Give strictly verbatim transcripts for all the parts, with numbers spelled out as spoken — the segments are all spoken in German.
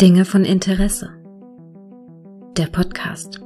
Dinge von Interesse. Der Podcast.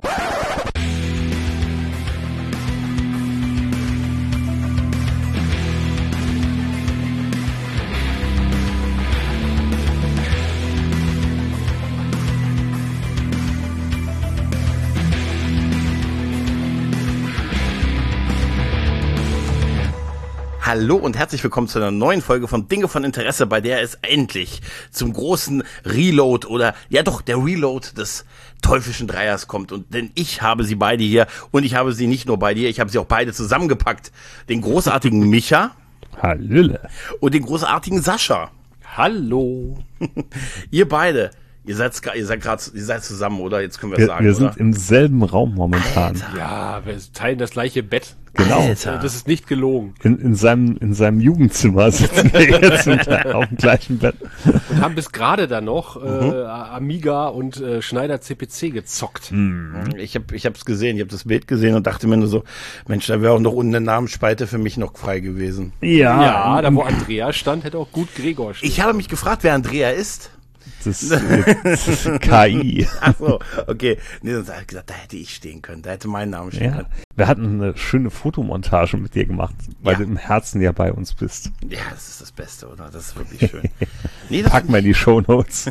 Hallo und herzlich willkommen zu einer neuen Folge von Dinge von Interesse, bei der es endlich zum großen Reload oder, ja doch, der Reload des teuflischen Dreiers kommt. Und denn ich habe sie beide hier und ich habe sie nicht nur bei dir, ich habe sie auch beide zusammengepackt. Den großartigen Micha. Hallöle. Und den großartigen Sascha. Hallo. Ihr beide. Ihr seid, ihr seid gerade, ihr seid zusammen, oder? Jetzt können wir, wir sagen, Wir oder? sind im selben Raum momentan. Alter. Ja, wir teilen das gleiche Bett. Genau. Alter. Das ist nicht gelogen. In, in seinem, in seinem Jugendzimmer sitzen wir jetzt auf dem gleichen Bett. Und haben bis gerade dann noch äh, Amiga und äh, Schneider C P C gezockt. Ich habe ich hab's gesehen, ich habe das Bild gesehen und dachte mir nur so, Mensch, da wäre auch noch unten eine Namensspalte für mich noch frei gewesen. Ja. Ja, da wo Andrea stand, hätte auch gut Gregor stehen. Ich habe mich gefragt, wer Andrea ist. Das ist, das ist K I. Ach so, okay. Nee, sonst habe ich gesagt, da hätte ich stehen können, da hätte mein Name stehen Ja. können. Wir hatten eine schöne Fotomontage mit dir gemacht, weil Ja. du im Herzen ja bei uns bist. Ja, das ist das Beste, oder? Das ist wirklich schön. Nee, das Pack mal in die Shownotes.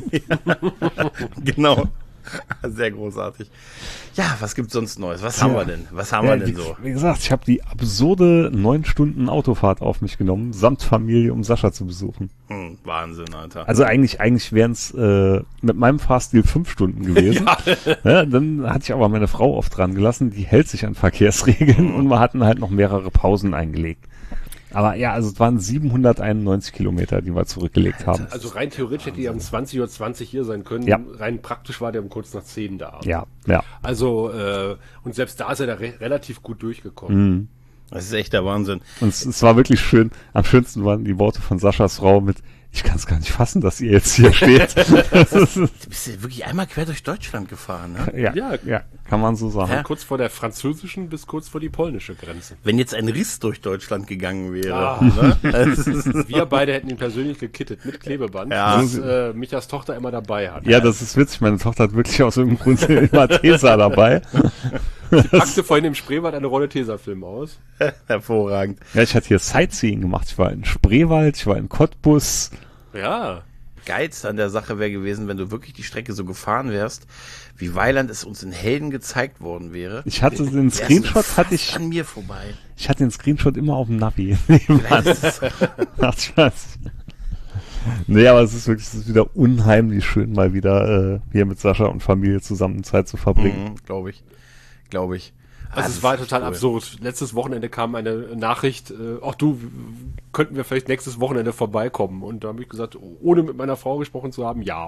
Genau. Sehr großartig. Ja, was gibt's sonst Neues? Was haben wir denn? Was haben Ja, wir denn wie, so? wie gesagt, ich habe die absurde neun Stunden Autofahrt auf mich genommen, samt Familie, um Sascha zu besuchen. Hm, Wahnsinn, Alter. Also eigentlich, eigentlich wären es äh, mit meinem Fahrstil fünf Stunden gewesen. Ja, dann hatte ich aber meine Frau oft dran gelassen, die hält sich an Verkehrsregeln und wir hatten halt noch mehrere Pausen eingelegt. Aber ja, also es waren siebenhunderteinundneunzig Kilometer, die wir zurückgelegt haben. Also rein theoretisch hätte die um zwanzig Uhr zwanzig hier sein können. Ja. Rein praktisch war der um kurz nach zehn da. Ja, ja. Also, äh, und selbst da ist er da re relativ gut durchgekommen. Das ist echt der Wahnsinn. Und es, es war wirklich schön. Am schönsten waren die Worte von Saschas Frau mit: Ich kann es gar nicht fassen, dass ihr jetzt hier steht. Du bist ja wirklich einmal quer durch Deutschland gefahren, ne? ja, ja, ja, kann man so sagen. Von kurz vor der französischen bis kurz vor die polnische Grenze. Wenn jetzt ein Riss durch Deutschland gegangen wäre, Ah. ne? Das ist- Wir beide hätten ihn persönlich gekittet mit Klebeband, Ja. was äh, Michas Tochter immer dabei hat. Ja, das ist witzig. Meine Tochter hat wirklich aus irgendeinem Grund immer Tesa dabei. Sie packte vorhin im Spreewald eine Rolle Tesafilm aus. hervorragend. Ja, ich hatte hier Sightseeing gemacht. Ich war in Spreewald, ich war in Cottbus. Ja. Geilste an der Sache wäre gewesen, wenn du wirklich die Strecke so gefahren wärst, wie Weiland es uns in Helden gezeigt worden wäre. Ich hatte den Wärst du Screenshot, fast hatte ich, an mir vorbei. ich hatte den Screenshot immer auf dem Navi. Vielleicht ist es, Macht Spaß. Nee, aber es ist wirklich, es ist wieder unheimlich schön, mal wieder äh, hier mit Sascha und Familie zusammen Zeit zu verbringen. mhm, glaube ich, glaube ich. Also das es war ist total cool. absurd. Letztes Wochenende kam eine Nachricht, äh, ach du, w- könnten wir vielleicht nächstes Wochenende vorbeikommen? Und da habe ich gesagt, ohne mit meiner Frau gesprochen zu haben, ja.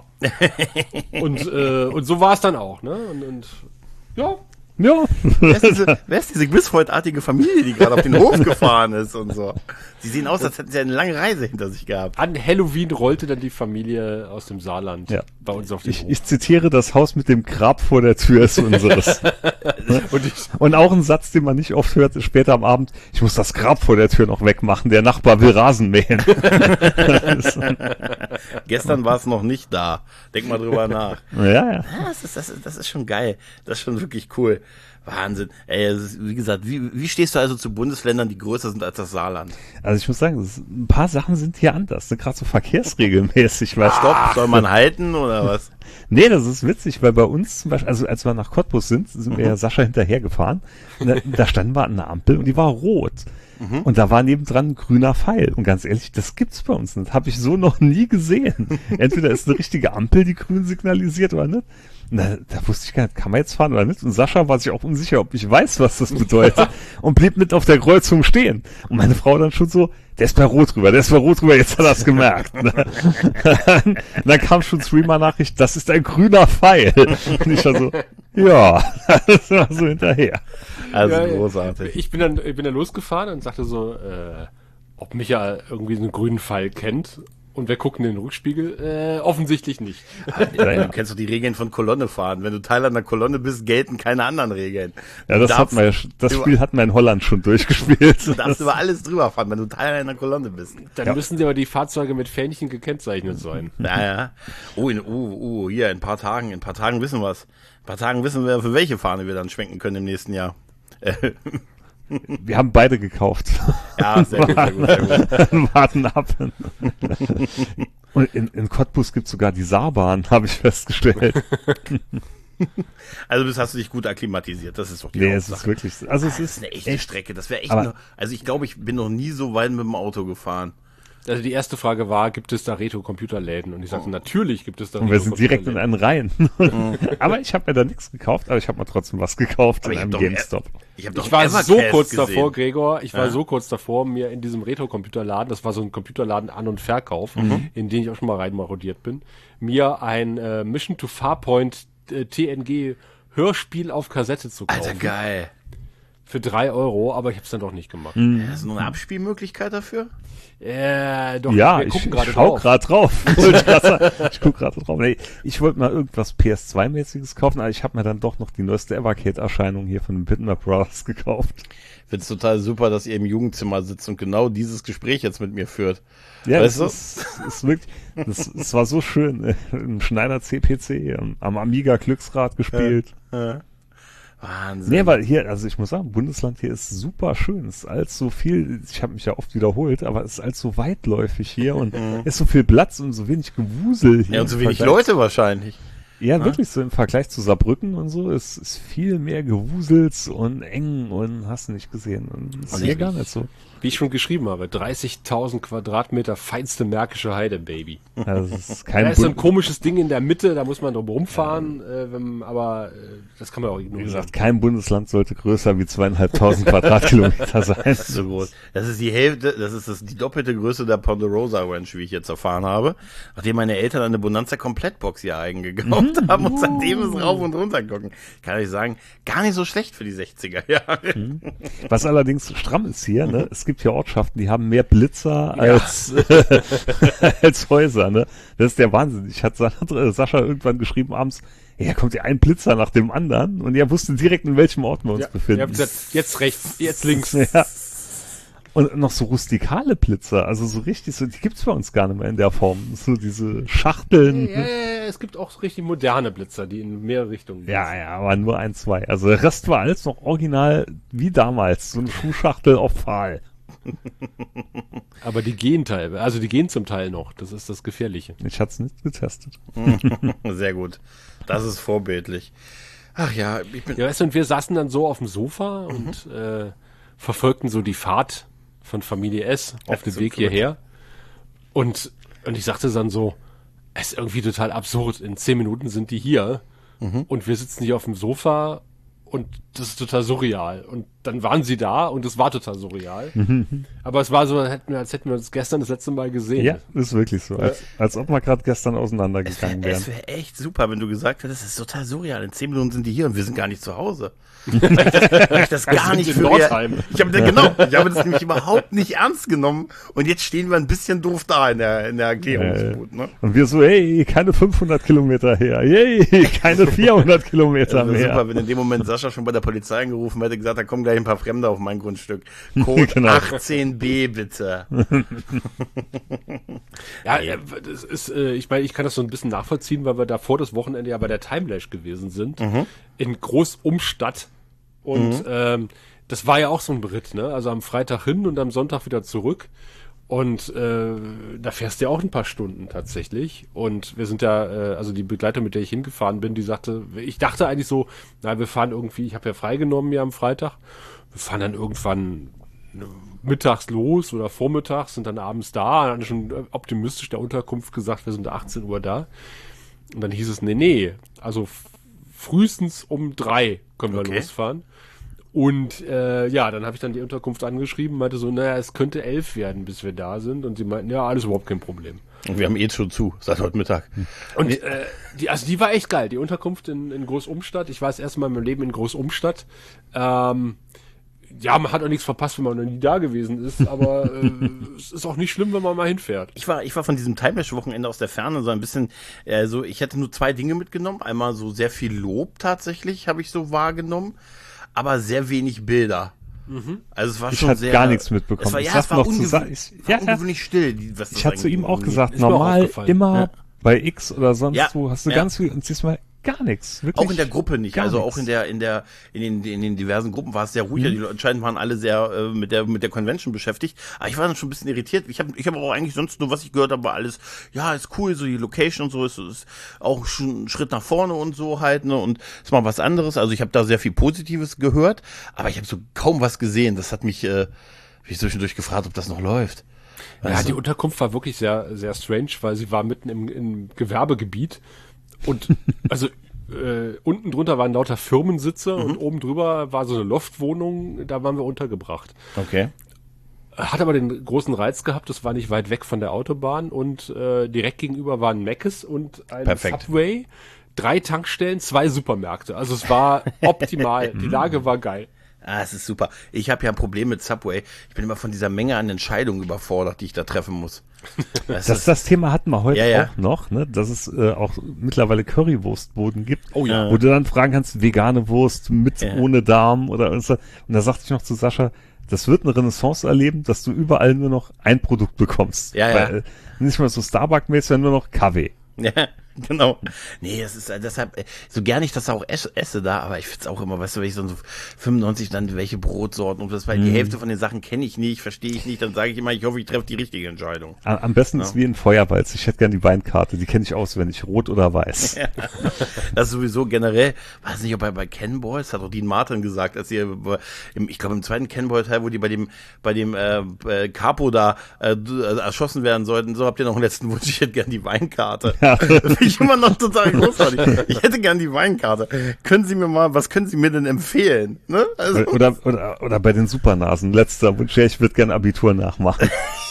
und, äh, und so war es dann auch, ne? Und, und ja, Ja. Wer ist diese, wer ist diese quizfreudartige Familie, die gerade auf den Hof gefahren ist und so? Sie sehen aus, als hätten sie eine lange Reise hinter sich gehabt. an Halloween rollte dann die Familie aus dem Saarland Ja. bei uns auf den Ich, Hof. ich zitiere: Das Haus mit dem Grab vor der Tür ist unseres. und ich, Und auch ein Satz, den man nicht oft hört, ist später am Abend: Ich muss das Grab vor der Tür noch wegmachen, der Nachbar will Rasen mähen. Gestern war es noch nicht da. Denk mal drüber nach. Ja, ja. Ja, das ist, das ist, das ist schon geil. Das ist schon wirklich cool. Wahnsinn. Ey, es ist, wie gesagt, wie, wie stehst du also zu Bundesländern, die größer sind als das Saarland? Also ich muss sagen, das ist, ein paar Sachen sind hier anders, ne? Gerade so verkehrsregelmäßig. Weil Stopp, soll man halten oder was? Nee, das ist witzig, weil bei uns zum Beispiel, also als wir nach Cottbus sind, sind wir ja Sascha hinterhergefahren. Da, da standen wir an einer Ampel und die war rot. Und da war nebendran ein grüner Pfeil. Und ganz ehrlich, das gibt's bei uns nicht. Habe ich so noch nie gesehen. Entweder ist eine richtige Ampel, die grün signalisiert, oder nicht. Und da, da wusste ich gar nicht, kann man jetzt fahren oder nicht. Und Sascha war sich auch unsicher, ob ich weiß, was das bedeutet. Und blieb mit auf der Kreuzung stehen. Und meine Frau dann schon so: Der ist bei Rot rüber, der ist bei Rot rüber, jetzt hat er es gemerkt. Und dann kam schon Streamer-Nachricht: Das ist ein grüner Pfeil. Und ich war so: Ja, das war so hinterher. Also Ja, großartig. ich bin dann, ich bin dann losgefahren und sagte so, äh, ob Micha irgendwie einen grünen Pfeil kennt. Und wir gucken in den Rückspiegel? Äh, offensichtlich nicht. Du kennst doch die Regeln von Kolonne fahren. Wenn du Teil einer Kolonne bist, gelten keine anderen Regeln. Ja, das, hat man, das Spiel hat man in Holland schon durchgespielt. Du darfst über alles drüber fahren, wenn du Teil einer Kolonne bist. Dann ja. müssen aber die Fahrzeuge mit Fähnchen gekennzeichnet sein. Naja. Oh, in, oh, oh, hier, in ein paar Tagen, in ein paar Tagen wissen wir es. In ein paar Tagen wissen wir, für welche Fahne wir dann schwenken können im nächsten Jahr. Wir haben beide gekauft. Ja, sehr gut, sehr gut, sehr gut. Warten ab. Und in, in Cottbus gibt es sogar die Saarbahn, habe ich festgestellt. Also das hast du dich gut akklimatisiert, das ist doch die Nee, Hauptsache. es ist wirklich, also es das ist, ist eine echte echt, Strecke, das wäre echt aber, nur, also ich glaube, ich bin noch nie so weit mit dem Auto gefahren. Also die erste Frage war, gibt es da Retro-Computerläden? Und ich sagte, oh. natürlich gibt es da Und wir sind direkt in einen rein. Aber ich habe mir da nichts gekauft, aber ich habe mir trotzdem was gekauft aber in einem doch, GameStop. Ich, hab doch ich war Evercast so kurz gesehen. davor, Gregor, ich war ja. so kurz davor, mir in diesem Retro-Computerladen, das war so ein Computerladen An- und Verkauf, mhm. in den ich auch schon mal reinmarodiert bin, mir ein äh, Mission to Farpoint äh, T N G Hörspiel auf Kassette zu kaufen. Alter, geil. Für drei Euro, aber ich habe es dann doch nicht gemacht. Mhm. Ja, ist noch eine Abspielmöglichkeit dafür? Äh, doch, ja, wir ich, gucken ich gerade schau drauf. gerade drauf. ich guck gerade drauf. Nee, ich wollte mal irgendwas P S zwei mäßiges kaufen, aber ich habe mir dann doch noch die neueste Evercade-Erscheinung hier von den Bitmap Brothers gekauft. Ich find's total super, dass ihr im Jugendzimmer sitzt und genau dieses Gespräch jetzt mit mir führt. Ja, weißt das ist, ist wirklich, das, das war so schön. Äh, Im Schneider C P C, am, am Amiga Glücksrad gespielt. Ja, ja. Wahnsinn. Nee, weil hier, also ich muss sagen, Bundesland hier ist super schön. Es ist alles so viel, ich habe mich ja oft wiederholt, aber es ist alles so weitläufig hier und es ist so viel Platz und so wenig Gewusel hier. Ja, und so wenig Leute wahrscheinlich. Ja, wirklich so im Vergleich zu Saarbrücken und so, es ist viel mehr Gewusels und eng und hast du nicht gesehen. Und das ist hier gar nicht so. Wie ich schon geschrieben habe, dreißigtausend Quadratmeter feinste märkische Heide, Baby. Also das ist kein da ist so ein Bund- komisches Ding in der Mitte, da muss man drum rumfahren, ja. äh, wenn, aber äh, das kann man auch Wie ignorieren. gesagt, kein Bundesland sollte größer wie zweieinhalbtausend Quadratkilometer sein. So groß. Das ist die Hälfte, das ist das, die doppelte Größe der Ponderosa Ranch, wie ich jetzt erfahren habe. Nachdem meine Eltern eine Bonanza Komplettbox hier eigen gekauft Mhm. haben und seitdem ist rauf und runter gucken. Kann ich sagen, gar nicht so schlecht für die sechziger Jahre. Mhm. Was allerdings stramm ist hier, ne? Es gibt hier Ortschaften, die haben mehr Blitzer Ja. als, als Häuser, ne? Das ist der Wahnsinn. Ich hatte Sa- Sascha irgendwann geschrieben abends, ja, kommt ja ein Blitzer nach dem anderen und er wusste direkt, in welchem Ort wir uns Ja, befinden. ihr habt gesagt, jetzt rechts, jetzt links. Ja. Und noch so rustikale Blitzer, also so richtig, so, die gibt's bei uns gar nicht mehr in der Form. So diese Schachteln. Ja, ja, ja, es gibt auch richtig moderne Blitzer, die in mehrere Richtungen gehen. Ja, ja, aber nur ein, zwei. Also der Rest war alles noch original wie damals. So eine Schuhschachtel auf Pfahl. Aber die gehen teilweise, also die gehen zum Teil noch, das ist das Gefährliche. Ich hatte es nicht getestet. Sehr gut. Das ist vorbildlich. Ach ja, ich bin... Ja, weißt du, und wir saßen dann so auf dem Sofa und äh, verfolgten so die Fahrt von Familie S auf Ja, dem Weg so hierher. Und, und ich sagte dann so, es ist irgendwie total absurd. In zehn Minuten sind die hier und wir sitzen hier auf dem Sofa und das ist total surreal. Und dann waren sie da und es war total surreal. Aber es war so, als hätten wir, als hätten wir uns gestern das letzte Mal gesehen. Ja, ist wirklich so. Als, als ob wir gerade gestern Es auseinandergegangen wäre wären. wär echt super, wenn du gesagt hättest, es ist total surreal. In zehn Minuten sind die hier und wir sind gar nicht zu Hause. Weil ich das, weil ich das gar sind nicht in für Nordheim. real- Ich habe genau, ich habe das nämlich überhaupt nicht ernst genommen und jetzt stehen wir ein bisschen doof da in der in der Erklärungsboot, ne? Und wir so, hey, keine fünfhundert Kilometer her. Yay, keine vierhundert Kilometer Das wäre mehr. super, wenn in dem Moment Sascha schon bei der Polizei angerufen hätte, gesagt, da kommen gleich ein paar Fremde auf mein Grundstück. Code Genau. achtzehn b bitte. Ja, äh, das ist, äh, ich meine, ich kann das so ein bisschen nachvollziehen, weil wir da vor das Wochenende ja bei der Timelash gewesen sind, in Großumstadt. Und ähm, das war ja auch so ein Ritt, ne? Also am Freitag hin und am Sonntag wieder zurück. Und äh, da fährst du ja auch ein paar Stunden tatsächlich. Und wir sind ja, äh, also die Begleiter, mit der ich hingefahren bin, die sagte, ich dachte eigentlich so, na, wir fahren irgendwie, ich habe ja freigenommen ja am Freitag. Wir fahren dann irgendwann mittags los oder vormittags, sind dann abends da, dann schon optimistisch der Unterkunft gesagt, wir sind achtzehn Uhr da. Und dann hieß es, nee, nee, also f- frühestens um drei können wir Okay. losfahren. Und äh, ja, dann habe ich dann die Unterkunft angeschrieben, meinte so, naja, es könnte elf werden, bis wir da sind. Und sie meinten, ja, alles überhaupt kein Problem. Und wir haben eh schon zu, seit heute Mittag. Und äh, die, also die war echt geil, die Unterkunft in, in Großumstadt. Ich war das erste Mal in meinem Leben in Großumstadt. Ähm, ja, man hat auch nichts verpasst, wenn man noch nie da gewesen ist, aber äh, es ist auch nicht schlimm, wenn man mal hinfährt. Ich war, ich war von diesem Timelash-Wochenende aus der Ferne so ein bisschen, äh, so, ich hätte nur zwei Dinge mitgenommen. Einmal so sehr viel Lob tatsächlich, habe ich so wahrgenommen, aber sehr wenig Bilder. Mhm. Also es war ich schon hatte sehr. gar nichts mitbekommen. Es war, ich ja, es war, noch ungewö zu sagen, ich, war ja, ungewöhnlich still. Die, was das ich hatte zu ihm auch gesagt, Ist mir auch normal aufgefallen. immer Ja. bei X oder sonst Ja, wo hast du ja. ganz viel und diesmal gar nichts. Wirklich Auch in der Gruppe nicht, gar also nichts. auch in der in der in den in den diversen Gruppen war es sehr ruhig. Mhm. Die Leute anscheinend waren alle sehr äh, mit der mit der Convention beschäftigt. Aber ich war dann schon ein bisschen irritiert. Ich habe ich habe auch eigentlich sonst nur was ich gehört habe, war alles ja ist cool, so die Location und so ist, ist auch schon ein Schritt nach vorne und so halt ne und ist mal was anderes. Also ich habe da sehr viel Positives gehört, aber ich habe so kaum was gesehen. Das hat mich äh, ich zwischendurch gefragt, ob das noch läuft. Ja, Also, die Unterkunft war wirklich sehr sehr strange, weil sie war mitten im, im Gewerbegebiet. Und also äh, unten drunter waren lauter Firmensitze mhm. und oben drüber war so eine Loftwohnung, da waren wir untergebracht. okay. Hat aber den großen Reiz gehabt, das war nicht weit weg von der Autobahn und äh, direkt gegenüber waren Mc's und ein Perfekt. Subway, drei Tankstellen, zwei Supermärkte. Also es war optimal, die Lage war geil. Ah, es ist super. Ich habe ja ein Problem mit Subway. Ich bin immer von dieser Menge an Entscheidungen überfordert, die ich da treffen muss. Das, das, das Thema hatten wir heute Ja, ja. auch noch, ne? Dass es äh, auch mittlerweile Currywurstboden gibt, Oh ja. wo du dann fragen kannst, vegane Wurst mit, Ja. ohne Darm oder und so. Und da sagte ich noch zu Sascha, das wird eine Renaissance erleben, dass du überall nur noch ein Produkt bekommst. Ja, ja. Weil, äh, nicht mal so Starbucks-mäßig, sondern nur noch Kaffee. Ja, genau. Nee, das ist äh, deshalb, äh, so gern ich das auch esse, esse da, aber ich find's auch immer, weißt du, wenn ich so fünfundneunzig dann welche Brotsorten und das, weil die Hälfte von den Sachen kenne ich nicht, verstehe ich nicht, dann sage ich immer, ich hoffe, ich treffe die richtige Entscheidung. Am, am besten Ja. ist wie in Feuerwalz. Ich hätte gern die Weinkarte, die kenne ich auswendig, rot oder weiß. Ja. Das ist sowieso generell, weiß nicht, ob bei, bei Ken Boys, hat auch Dean Martin gesagt, als ihr, im, ich glaube im zweiten Ken Boy Teil, wo die bei dem, bei dem äh, äh, Capo da äh, erschossen werden sollten, so habt ihr noch einen letzten Wunsch, ich hätte gern die Weinkarte. Ja. Das finde ich immer noch total großartig. Ich hätte gern die Weinkarte. Können Sie mir mal, was können Sie mir denn empfehlen? Ne? Also, Oder, oder, oder bei den Supernasen. Letzter Wunsch, ja, ich würde gern Abitur nachmachen.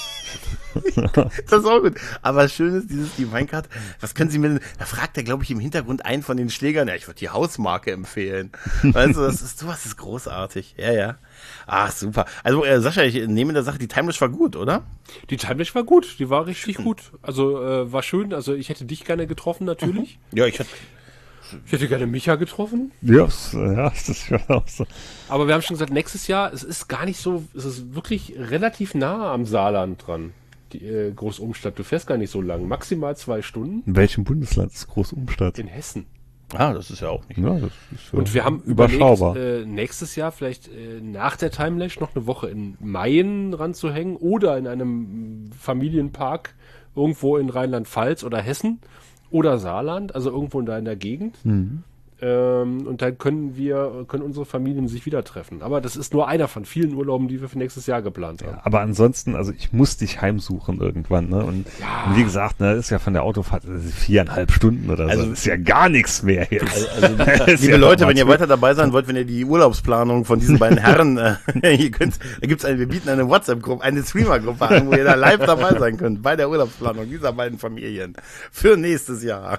das ist auch gut. Aber schön ist dieses, die Weinkarte. Was können Sie mir denn, da fragt er, glaube ich, im Hintergrund einen von den Schlägern, ja, ich würde die Hausmarke empfehlen. Weißt du, das ist, sowas ist großartig. Ja, ja. Ach, super. Also, äh, Sascha, ich nehme der Sache, die Timelash war gut, oder? Die Timelash war gut, die war richtig gut. Also äh, war schön, also ich hätte dich gerne getroffen natürlich. Ja, ich hatte, Ich hätte gerne Micha getroffen. Ja, s- ja, das ist schon auch so. Aber wir haben schon gesagt, nächstes Jahr, es ist gar nicht so, es ist wirklich relativ nah am Saarland dran, die äh, Großumstadt. Du fährst gar nicht so lang, maximal zwei Stunden In welchem Bundesland ist Großumstadt? in Hessen. ah, das ist ja auch nicht. Ja, das ist ja Und wir haben überschaubar. überlegt, äh, nächstes Jahr vielleicht äh, nach der Timelash noch eine Woche in Mayen ranzuhängen oder in einem Familienpark irgendwo in Rheinland-Pfalz oder Hessen oder Saarland, also irgendwo da in der Gegend. Mhm. Ähm, und dann können wir, können unsere Familien sich wieder treffen. Aber das ist nur einer von vielen Urlauben, die wir für nächstes Jahr geplant haben. Aber ansonsten, also ich muss dich heimsuchen irgendwann, ne? Und, Ja. und wie gesagt, ne, ist ja von der Autofahrt äh, viereinhalb Stunden oder Also- so. Das ist ja gar nichts mehr jetzt. Also, Ist liebe ja Leute, wenn ihr normal. weiter dabei sein wollt, wenn ihr die Urlaubsplanung von diesen beiden Herren, äh, ihr könnt, da gibt's eine, wir bieten eine WhatsApp-Gruppe, eine Streamer-Gruppe an, wo ihr da live dabei sein könnt, bei der Urlaubsplanung dieser beiden Familien. Für nächstes Jahr.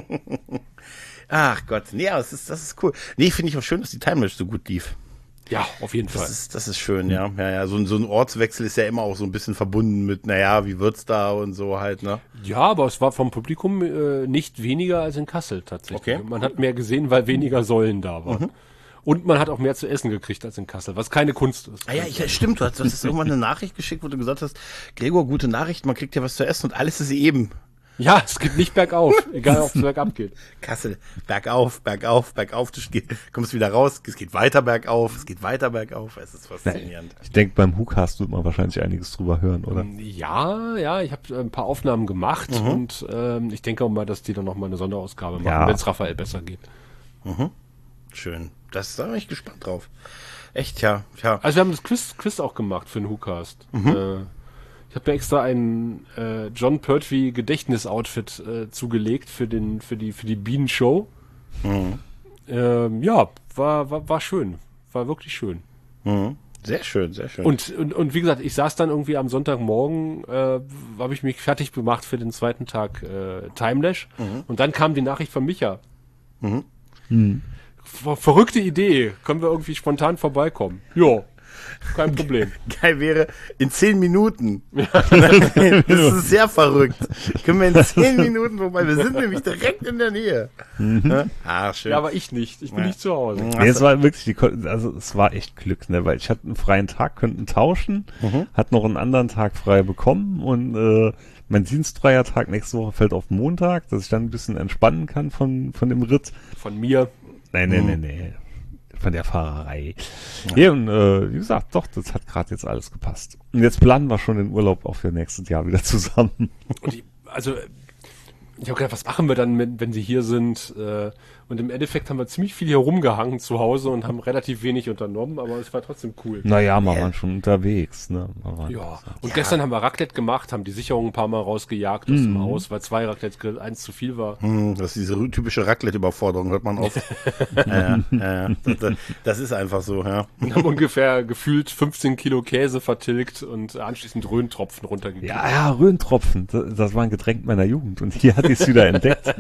Ach Gott, nee, aber das ist, das ist cool. Nee, finde ich auch schön, dass die Timelash so gut lief. Ja, auf jeden Fall. Das ist, das ist schön, ja. Ja, ja, so, ein- so ein Ortswechsel ist ja immer auch so ein bisschen verbunden mit, naja, wie wird's da und so halt, ne? Ja, aber es war vom Publikum äh, nicht weniger als in Kassel tatsächlich. Okay. Man hat mehr gesehen, weil weniger Säulen da waren. Und man hat auch mehr zu essen gekriegt als in Kassel, was keine Kunst ist. Ah ja, ich, stimmt, du hast, du hast irgendwann eine Nachricht geschickt, wo du gesagt hast, Gregor, gute Nachricht, man kriegt ja was zu essen und alles ist eben. Ja, es geht nicht bergauf, egal ob es bergab geht. Kassel, bergauf, bergauf, bergauf, du geh- kommst wieder raus, es geht weiter bergauf, es geht weiter bergauf, es ist faszinierend. Ich denke, beim Hookcast wird man wahrscheinlich einiges drüber hören, oder? Ja, ja, ich habe ein paar Aufnahmen gemacht und ähm, ich denke auch mal, dass die dann noch mal eine Sonderausgabe machen, Ja. wenn es Raphael besser geht. Schön, das, da bin ich gespannt drauf. Echt, ja, ja. Also wir haben das Quiz, Quiz auch gemacht für den Hookcast. Äh, ich habe mir extra ein äh, John Pertwee Gedächtnisoutfit äh, zugelegt für den für die für die Bienenshow. Ähm, ja, war, war war schön, war wirklich schön. Mhm. Sehr schön, sehr schön. Und, und und wie gesagt, ich saß dann irgendwie am Sonntagmorgen, äh, habe ich mich fertig gemacht für den zweiten Tag äh, Timelash und dann kam die Nachricht von Micha. Ver verrückte Idee, können wir irgendwie spontan vorbeikommen? Ja. Kein Problem. Geil wäre, in zehn Minuten. Das ist sehr verrückt. Können wir in zehn Minuten vorbei. Wir sind nämlich direkt in der Nähe. Mhm. Ah, schön. Ja, aber ich nicht. Ich bin Ja. nicht zu Hause. Nee, es war wirklich, die, Ko- also es war echt Glück, ne, weil ich hatte einen freien Tag, könnten tauschen, Mhm. hat noch einen anderen Tag frei bekommen und äh, mein dienstfreier Tag nächste Woche fällt auf Montag, dass ich dann ein bisschen entspannen kann von, von dem Ritt. Von mir. Nee, nee, nee, nee. Von der Fahrerei. Ja, und äh, wie gesagt, doch, das hat gerade jetzt alles gepasst. Und jetzt planen wir schon den Urlaub auch für nächstes Jahr wieder zusammen. Und ich, also, ich habe gedacht, was machen wir dann, wenn, wenn sie hier sind? Äh, und im Endeffekt haben wir ziemlich viel hier rumgehangen zu Hause und haben relativ wenig unternommen, aber es war trotzdem cool. Naja, wir waren schon unterwegs, ne? Wir waren- Ja, und gestern haben wir Raclette gemacht, haben die Sicherung ein paar Mal rausgejagt aus dem Haus, weil zwei Raclette Grill eins zu viel war. Hm, das ist diese rü- typische Raclette-Überforderung, hört man oft. ja, ja, das, das ist einfach so, ja. Und haben ungefähr gefühlt fünfzehn Kilo Käse vertilgt und anschließend Röhntropfen runtergegeben. Ja, ja, Röhntropfen. Das, das war ein Getränk meiner Jugend. Und hier hatte ich es wieder entdeckt.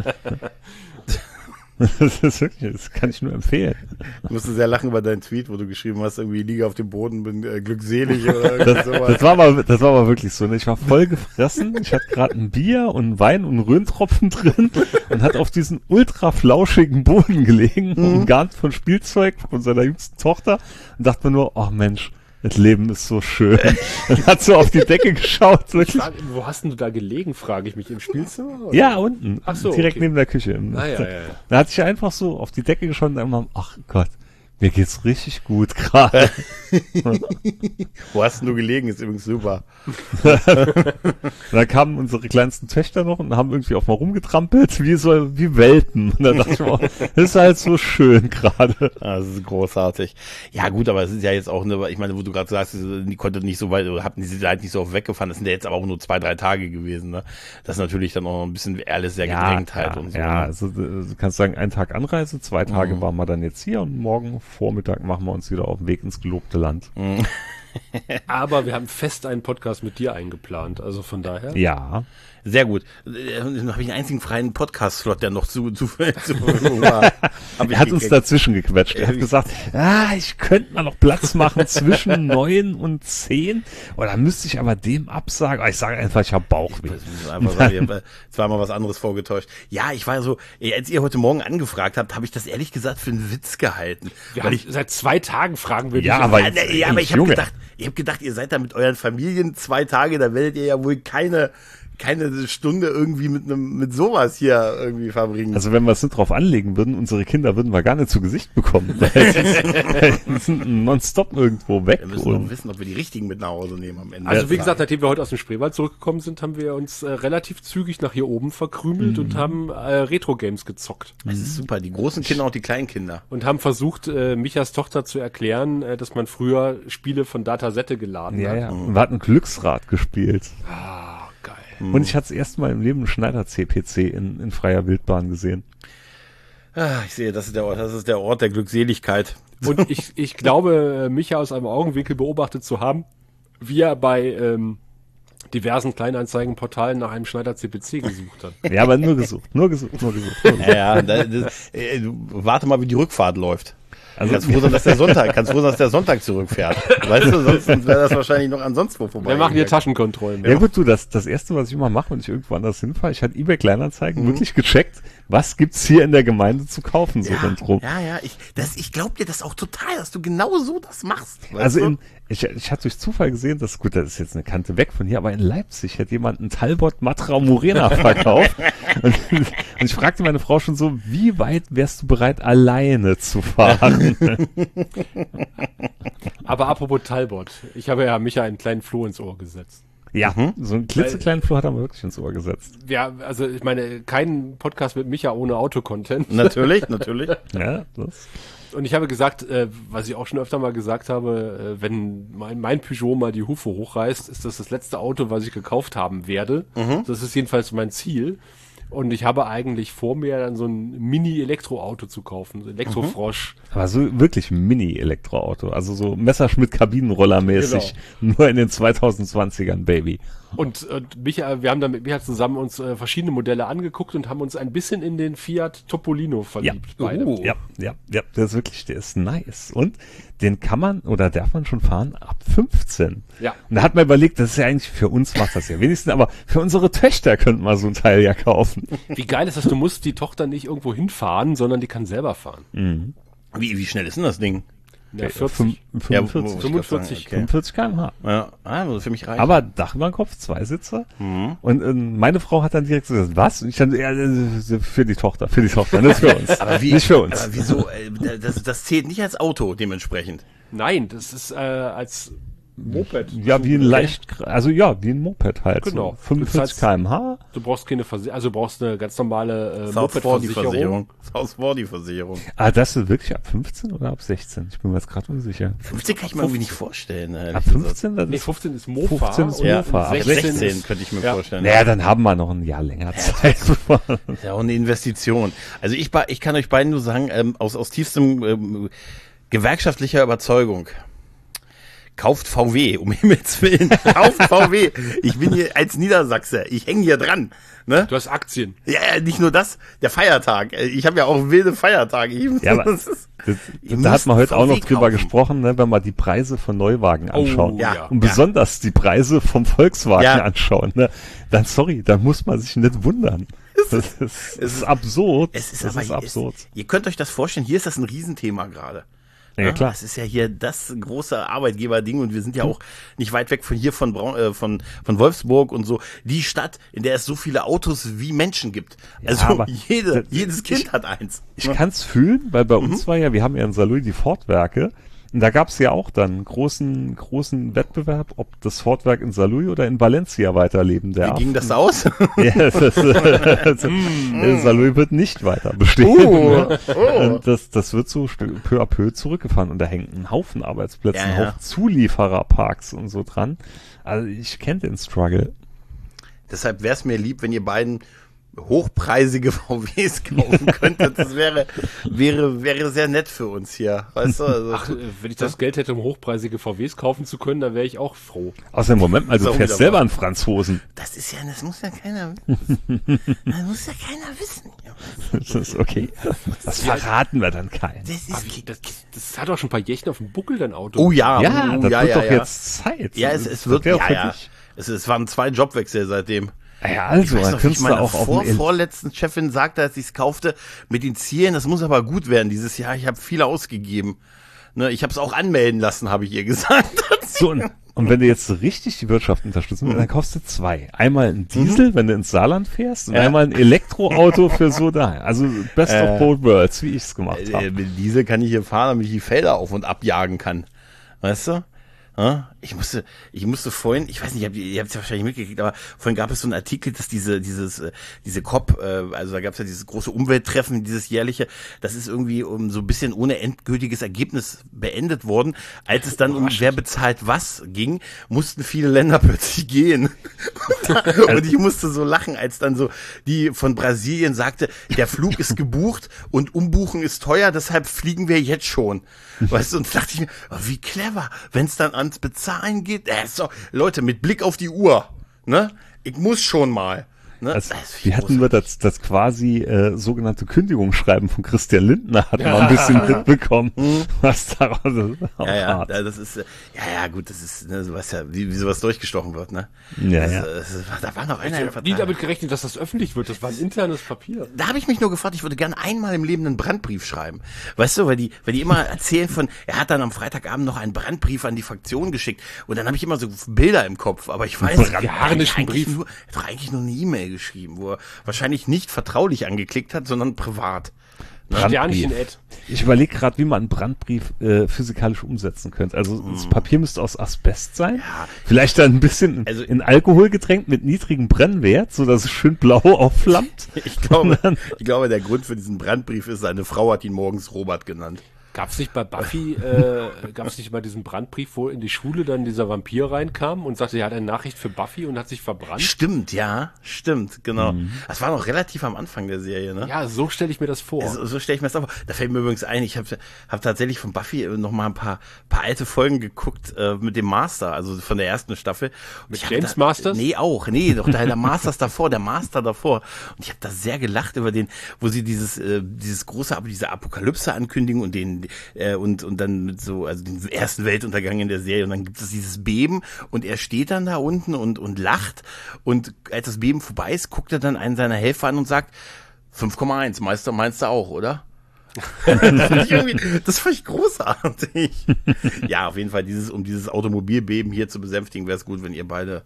Das ist wirklich, das kann ich nur empfehlen. Ich musste sehr lachen über deinen Tweet, wo du geschrieben hast, irgendwie liege auf dem Boden, bin äh, glückselig oder irgendwie Das, sowas. das, war aber, das war aber wirklich so. Ne? Ich war voll gefressen. Ich hatte gerade ein Bier und einen Wein und einen Röhntropfen drin und hat auf diesen ultra flauschigen Boden gelegen, Mhm. umgarnt von Spielzeug von seiner jüngsten Tochter und dachte mir nur, oh Mensch, das Leben ist so schön. Und hat so auf die Decke geschaut. Ich Wirklich. frage, wo hast denn du da gelegen, frage ich mich, im Spielzimmer? Oder? Ja, unten. Ach so, direkt okay. neben der Küche. Ah, ja, ja, ja. Da hatte ich einfach so auf die Decke geschaut und immer, ach Gott, mir geht's richtig gut gerade. Wo hast denn du gelegen? Ist übrigens super. Da kamen unsere kleinsten Töchter noch und haben irgendwie auch mal rumgetrampelt, wie so, wie Welpen. Und da dachte ich mir, auch, das ist halt so schön gerade. Ah, das ist großartig. Ja gut, aber es ist ja jetzt auch, eine, ich meine, wo du gerade sagst, die konnte nicht so weit, oder hatten die halt nicht so oft weggefahren, das sind ja jetzt aber auch nur zwei, drei Tage gewesen. Ne? Das ist natürlich dann auch ein bisschen alles sehr gedrängt halt ja, und so. ja, ne? also du kannst sagen, ein Tag Anreise, zwei Tage Mhm. waren wir dann jetzt hier und morgen Vormittag machen wir uns wieder auf den Weg ins gelobte Land. Aber wir haben fest einen Podcast mit dir eingeplant, also von daher. Ja. Sehr gut. Äh, Dann habe ich einen einzigen freien Podcast-Slot, der noch zu, zu, zu Verfügung war. Hab ich Er hat uns gekriegt. dazwischen gequetscht. Er Ja, hat wie- gesagt, ah, ich könnte mal noch Platz machen zwischen neun und zehn. Oder müsste ich aber dem absagen. Aber ich sage einfach, ich habe Bauchweh. Das muss ich einfach sagen, ich habe zweimal was anderes vorgetäuscht. Ja, ich war so, eh, als ihr heute Morgen angefragt habt, habe ich das ehrlich gesagt für einen Witz gehalten. Wir Weil haben, ich, seit zwei Tagen fragen wir Ja, dich. aber ja, jetzt, ne, ja, aber ich habe Junge. gedacht, ich habe gedacht, ihr seid da mit euren Familien zwei Tage, da werdet ihr ja wohl keine keine Stunde irgendwie mit einem mit sowas hier irgendwie verbringen. Also wenn wir es nicht drauf anlegen würden, unsere Kinder würden wir gar nicht zu Gesicht bekommen. Weil die sind nonstop irgendwo weg. wir müssen noch Und wissen, ob wir die richtigen mit nach Hause nehmen am Ende. Also wie der gesagt, Tage. nachdem wir heute aus dem Spreewald zurückgekommen sind, haben wir uns äh, relativ zügig nach hier oben verkrümelt Mhm. und haben äh, Retro-Games gezockt. Das ist super, die großen Kinder und die kleinen Kinder. Und haben versucht, äh, Michas Tochter zu erklären, äh, dass man früher Spiele von Datasette geladen ja, hat. ja. Und wir hatten Glücksrad gespielt. Ah, geil. Und ich hatte das erste Mal im Leben einen Schneider-C P C in, in freier Wildbahn gesehen. Ah, ich sehe, das ist der Ort, das ist der Ort der Glückseligkeit. Und ich, ich glaube, äh, Micha aus einem Augenwinkel beobachtet zu haben, wie er bei ähm, diversen Kleinanzeigenportalen nach einem Schneider C P C gesucht hat. Ja, aber nur gesucht, nur gesucht, nur gesucht. Nur gesucht. Ja, ja, das, das, äh, du, warte mal, wie die Rückfahrt läuft. Also, Kannst froh sein, dass der Sonntag, kannst froh sein, dass der Sonntag zurückfährt. Weißt du, sonst wäre das wahrscheinlich noch ansonsten wo vorbei. Wir machen hier Taschenkontrollen. ja gut, du, das, das erste, was ich immer mache, wenn ich irgendwo anders hinfahre, ich hatte eBay Kleinanzeigen Mhm. wirklich gecheckt, was gibt's hier in der Gemeinde zu kaufen, so Ja, rundherum. ja, ja, ich, das, ich glaube dir das auch total, dass du genau so das machst. Weißt Also du? in, ich, ich hatte durch Zufall gesehen, dass, gut, das ist jetzt eine Kante weg von hier, aber in Leipzig hat jemand einen Talbot Matra Murena verkauft. und, und ich fragte meine Frau schon so, wie weit wärst du bereit, alleine zu fahren? Aber apropos Talbot, ich habe ja Micha einen kleinen Floh ins Ohr gesetzt. ja, so einen klitzekleinen Floh hat er mir wirklich ins Ohr gesetzt. Ja, also ich meine, kein Podcast mit Micha ohne Autocontent. Natürlich, natürlich. Ja, das. Und ich habe gesagt, äh, was ich auch schon öfter mal gesagt habe, äh, wenn mein, mein Peugeot mal die Hufe hochreißt, ist das das letzte Auto, was ich gekauft haben werde. Das ist jedenfalls mein Ziel. Und ich habe eigentlich vor mir dann so ein Mini-Elektroauto zu kaufen, so ein Elektrofrosch. Aber so wirklich ein Mini-Elektroauto, also so Messerschmitt-Kabinenroller-mäßig, nur in den zweitausendzwanzigern, Baby. Und, und Michael, wir haben dann mit Michael zusammen uns äh, verschiedene Modelle angeguckt und haben uns ein bisschen in den Fiat Topolino verliebt. Ja. Beide. Uh. ja, ja, ja, der ist wirklich, der ist nice. Und den kann man oder darf man schon fahren ab fünfzehn. Ja. Und da hat man überlegt, das ist ja eigentlich, für uns macht das ja wenigstens, aber für unsere Töchter könnten wir so ein Teil ja kaufen. Wie geil ist das, du musst die Tochter nicht irgendwo hinfahren, sondern die kann selber fahren. Mhm. Wie, wie schnell ist denn das Ding? Ja, Fünf- vierzig. Ja, wo- fünfundvierzig, wo- fünfundvierzig. Okay. fünfundvierzig Kilometer pro Stunde. Ja, ah, würde für mich reichen. Aber Dach über den Kopf, Zweisitzer. Mhm. Und äh, meine Frau hat dann direkt so gesagt, was? Und ich dann, ja, äh, für die Tochter, für die Tochter, nicht für uns. Aber wie, nicht für uns. Aber wieso? äh, Das, das zählt nicht als Auto dementsprechend. Nein, das ist äh, als Moped. Ja, wie ein leicht, also ja, wie ein Moped halt. Genau. So fünfundvierzig Kilometer pro Stunde. Du brauchst keine Versicherung, also du brauchst eine ganz normale äh, South Forty Moped-Versicherung. Versicherung. South Forty Versicherung. Ah, das ist wirklich ab fünfzehn oder ab sechzehn? Ich bin mir jetzt gerade unsicher. fünfzehn kann ich mir irgendwie nicht vorstellen. ehrlich Ab gesagt. fünfzehn? Das Nee, ist, fünfzehn ist Mofa. fünfzehn ist und Mofa, ab sechzehn sechzehn ist- könnte ich mir ja. vorstellen. naja, dann haben wir noch ein Jahr länger Zeit. Das ist ja auch eine Investition. Also ich, ba- ich kann euch beiden nur sagen, ähm, aus, aus tiefstem ähm, gewerkschaftlicher Überzeugung, kauft V W, um Himmels Willen. Kauft V W. Ich bin hier als Niedersachse. Ich hänge hier dran. Ne? Du hast Aktien. Ja, ja, nicht nur das, der Feiertag. Äh, Ich habe ja auch wilde Feiertage. Ich, Ja, aber das ist, Das, Ihr da hat müsst man heute auch noch V W drüber kaufen. gesprochen, ne, wenn man die Preise von Neuwagen anschaut. Oh, ja. Und besonders die Preise vom Volkswagen Ja. anschauen, ne, dann sorry, da muss man sich nicht wundern. Das ist, es ist absurd. es ist das aber ist absurd. Es, ihr könnt euch das vorstellen, hier ist das ein Riesenthema gerade. Ja, klar. Das ist ja hier das große Arbeitgeberding und wir sind ja auch nicht weit weg von hier, von, Braun, äh, von, von Wolfsburg und so. Die Stadt, in der es so viele Autos wie Menschen gibt. Also aber jede, das- jedes Kind hat eins. Ich kann's fühlen, weil bei Mhm. uns war ja, wir haben ja in Saarlouis die Fordwerke. Und da gab's ja auch dann einen großen, großen Wettbewerb, ob das Fordwerk in Saarlouis oder in Valencia weiterleben darf. Wie ging das aus? Ja, das, äh, Saarlouis wird nicht weiter bestehen. Oh, ne? oh. Und das, das wird so stü- peu à peu zurückgefahren und da hängt ein Haufen Arbeitsplätze, Ja, ein ja. Haufen Zuliefererparks und so dran. Also ich kenne den Struggle. Deshalb wäre es mir lieb, wenn ihr beiden hochpreisige V Ws kaufen könntet. Das wäre, wäre, wäre sehr nett für uns hier. Weißt du? Also, Ach, äh, wenn ich das Geld hätte, um hochpreisige V Ws kaufen zu können, dann wäre ich auch froh. Außerdem, Moment mal, du Ist auch fährst wieder selber wahr. einen Franzosen. das ist ja, das muss ja keiner wissen. Das muss ja keiner wissen. Das ist okay. Das verraten wir dann keinen. Das Ach, ist, das, das hat doch schon ein paar Jährchen auf dem Buckel, dein Auto. oh ja, Ja, oh, das ja, wird ja, doch ja. jetzt Zeit. Ja, es, Das es wird, wär ja, für ja. dich. Es, es waren zwei Jobwechsel seitdem. Ja, also, Ich weiß dann noch, wie ich könntest du meiner auch auf vor, den El- vorletzten Chefin sagte, als ich es kaufte, mit den Zielen, das muss aber gut werden dieses Jahr. Ich habe viel ausgegeben. Ne, ich habe es auch anmelden lassen, habe ich ihr gesagt. So, und, und wenn du jetzt so richtig die Wirtschaft unterstützen willst, dann kaufst du zwei. Einmal ein Diesel, wenn du ins Saarland fährst, und Ja. einmal ein Elektroauto für so da. Also best Äh. of both worlds, wie ich es gemacht Äh, habe. mit Diesel kann ich hier fahren, damit ich die Felder auf und abjagen kann. Weißt du? Ja? Ich musste, ich musste vorhin, ich weiß nicht, ihr habt ihr habt es ja wahrscheinlich mitgekriegt, aber vorhin gab es so einen Artikel, dass diese, dieses, äh, diese C O P, äh, also da gab es ja dieses große Umwelttreffen, dieses jährliche, das ist irgendwie um so ein bisschen ohne endgültiges Ergebnis beendet worden. Als es dann um wer bezahlt was ging, mussten viele Länder plötzlich gehen. Und ich musste so lachen, als dann so die von Brasilien sagte, der Flug ist gebucht und umbuchen ist teuer, deshalb fliegen wir jetzt schon. Weißt du, und dachte ich mir, oh, wie clever, wenn es dann ans Bezahlen geht. Äh, so, Leute, mit Blick auf die Uhr, ne? Ich muss schon mal. Ne? Also, Das ist viel wie hatten wir das, das quasi äh, sogenannte Kündigungsschreiben von Christian Lindner, hatten wir ein bisschen mitbekommen, was daraus Ja, ja, das ist, äh, ja, ja, gut, das ist, ne, sowas ja, wie, wie sowas durchgestochen wird, ne? Ja, das, ja. äh, Das, da war noch einer Ich im habe nie Vertrag. damit gerechnet, dass das öffentlich wird. Das war ein internes Papier. Da habe ich mich nur gefragt, ich würde gerne einmal im Leben einen Brandbrief schreiben. Weißt du, weil die, weil die immer erzählen von, er hat dann am Freitagabend noch einen Brandbrief an die Fraktion geschickt. Und dann habe ich immer so Bilder im Kopf, aber ich weiß, Brand- er hat harnischen eigentlich Brief. nur, er hat doch eigentlich nur eine E-Mail geschrieben, wo er wahrscheinlich nicht vertraulich angeklickt hat, sondern privat. Sternchen, Ed. Ich überlege gerade, wie man einen Brandbrief äh, physikalisch umsetzen könnte. Also das Papier müsste aus Asbest sein. Ja. Vielleicht dann ein bisschen Also- in Alkohol getränkt mit niedrigem Brennwert, so dass es schön blau aufflammt. Ich glaube, ich glaube, der Grund für diesen Brandbrief ist, seine Frau hat ihn morgens Robert genannt. Gab es nicht bei Buffy, äh, gab es nicht mal diesen Brandbrief, wo in die Schule dann dieser Vampir reinkam und sagte, er hat eine Nachricht für Buffy und hat sich verbrannt? Stimmt, ja, stimmt, genau. Mhm. Das war noch relativ am Anfang der Serie, ne? Ja, so stelle ich mir das vor. So, so stelle ich mir das vor. Da fällt mir übrigens ein, ich habe hab tatsächlich von Buffy noch mal ein paar, paar alte Folgen geguckt äh, mit dem Master, also von der ersten Staffel. Und mit James da, Masters? Nee, auch, nee, doch der, der Masters davor, der Master davor. Und ich habe da sehr gelacht über den, wo sie dieses, äh, dieses große, diese Apokalypse ankündigen und den, äh, und und dann mit so, also den ersten Weltuntergang in der Serie und dann gibt es dieses Beben und er steht dann da unten und und lacht und als das Beben vorbei ist, guckt er dann einen seiner Helfer an und sagt, fünf Komma eins, Meister, meinst du auch, oder? das, fand ich das fand ich großartig. Ja, auf jeden Fall, dieses, um dieses Automobilbeben hier zu besänftigen, wäre es gut, wenn ihr beide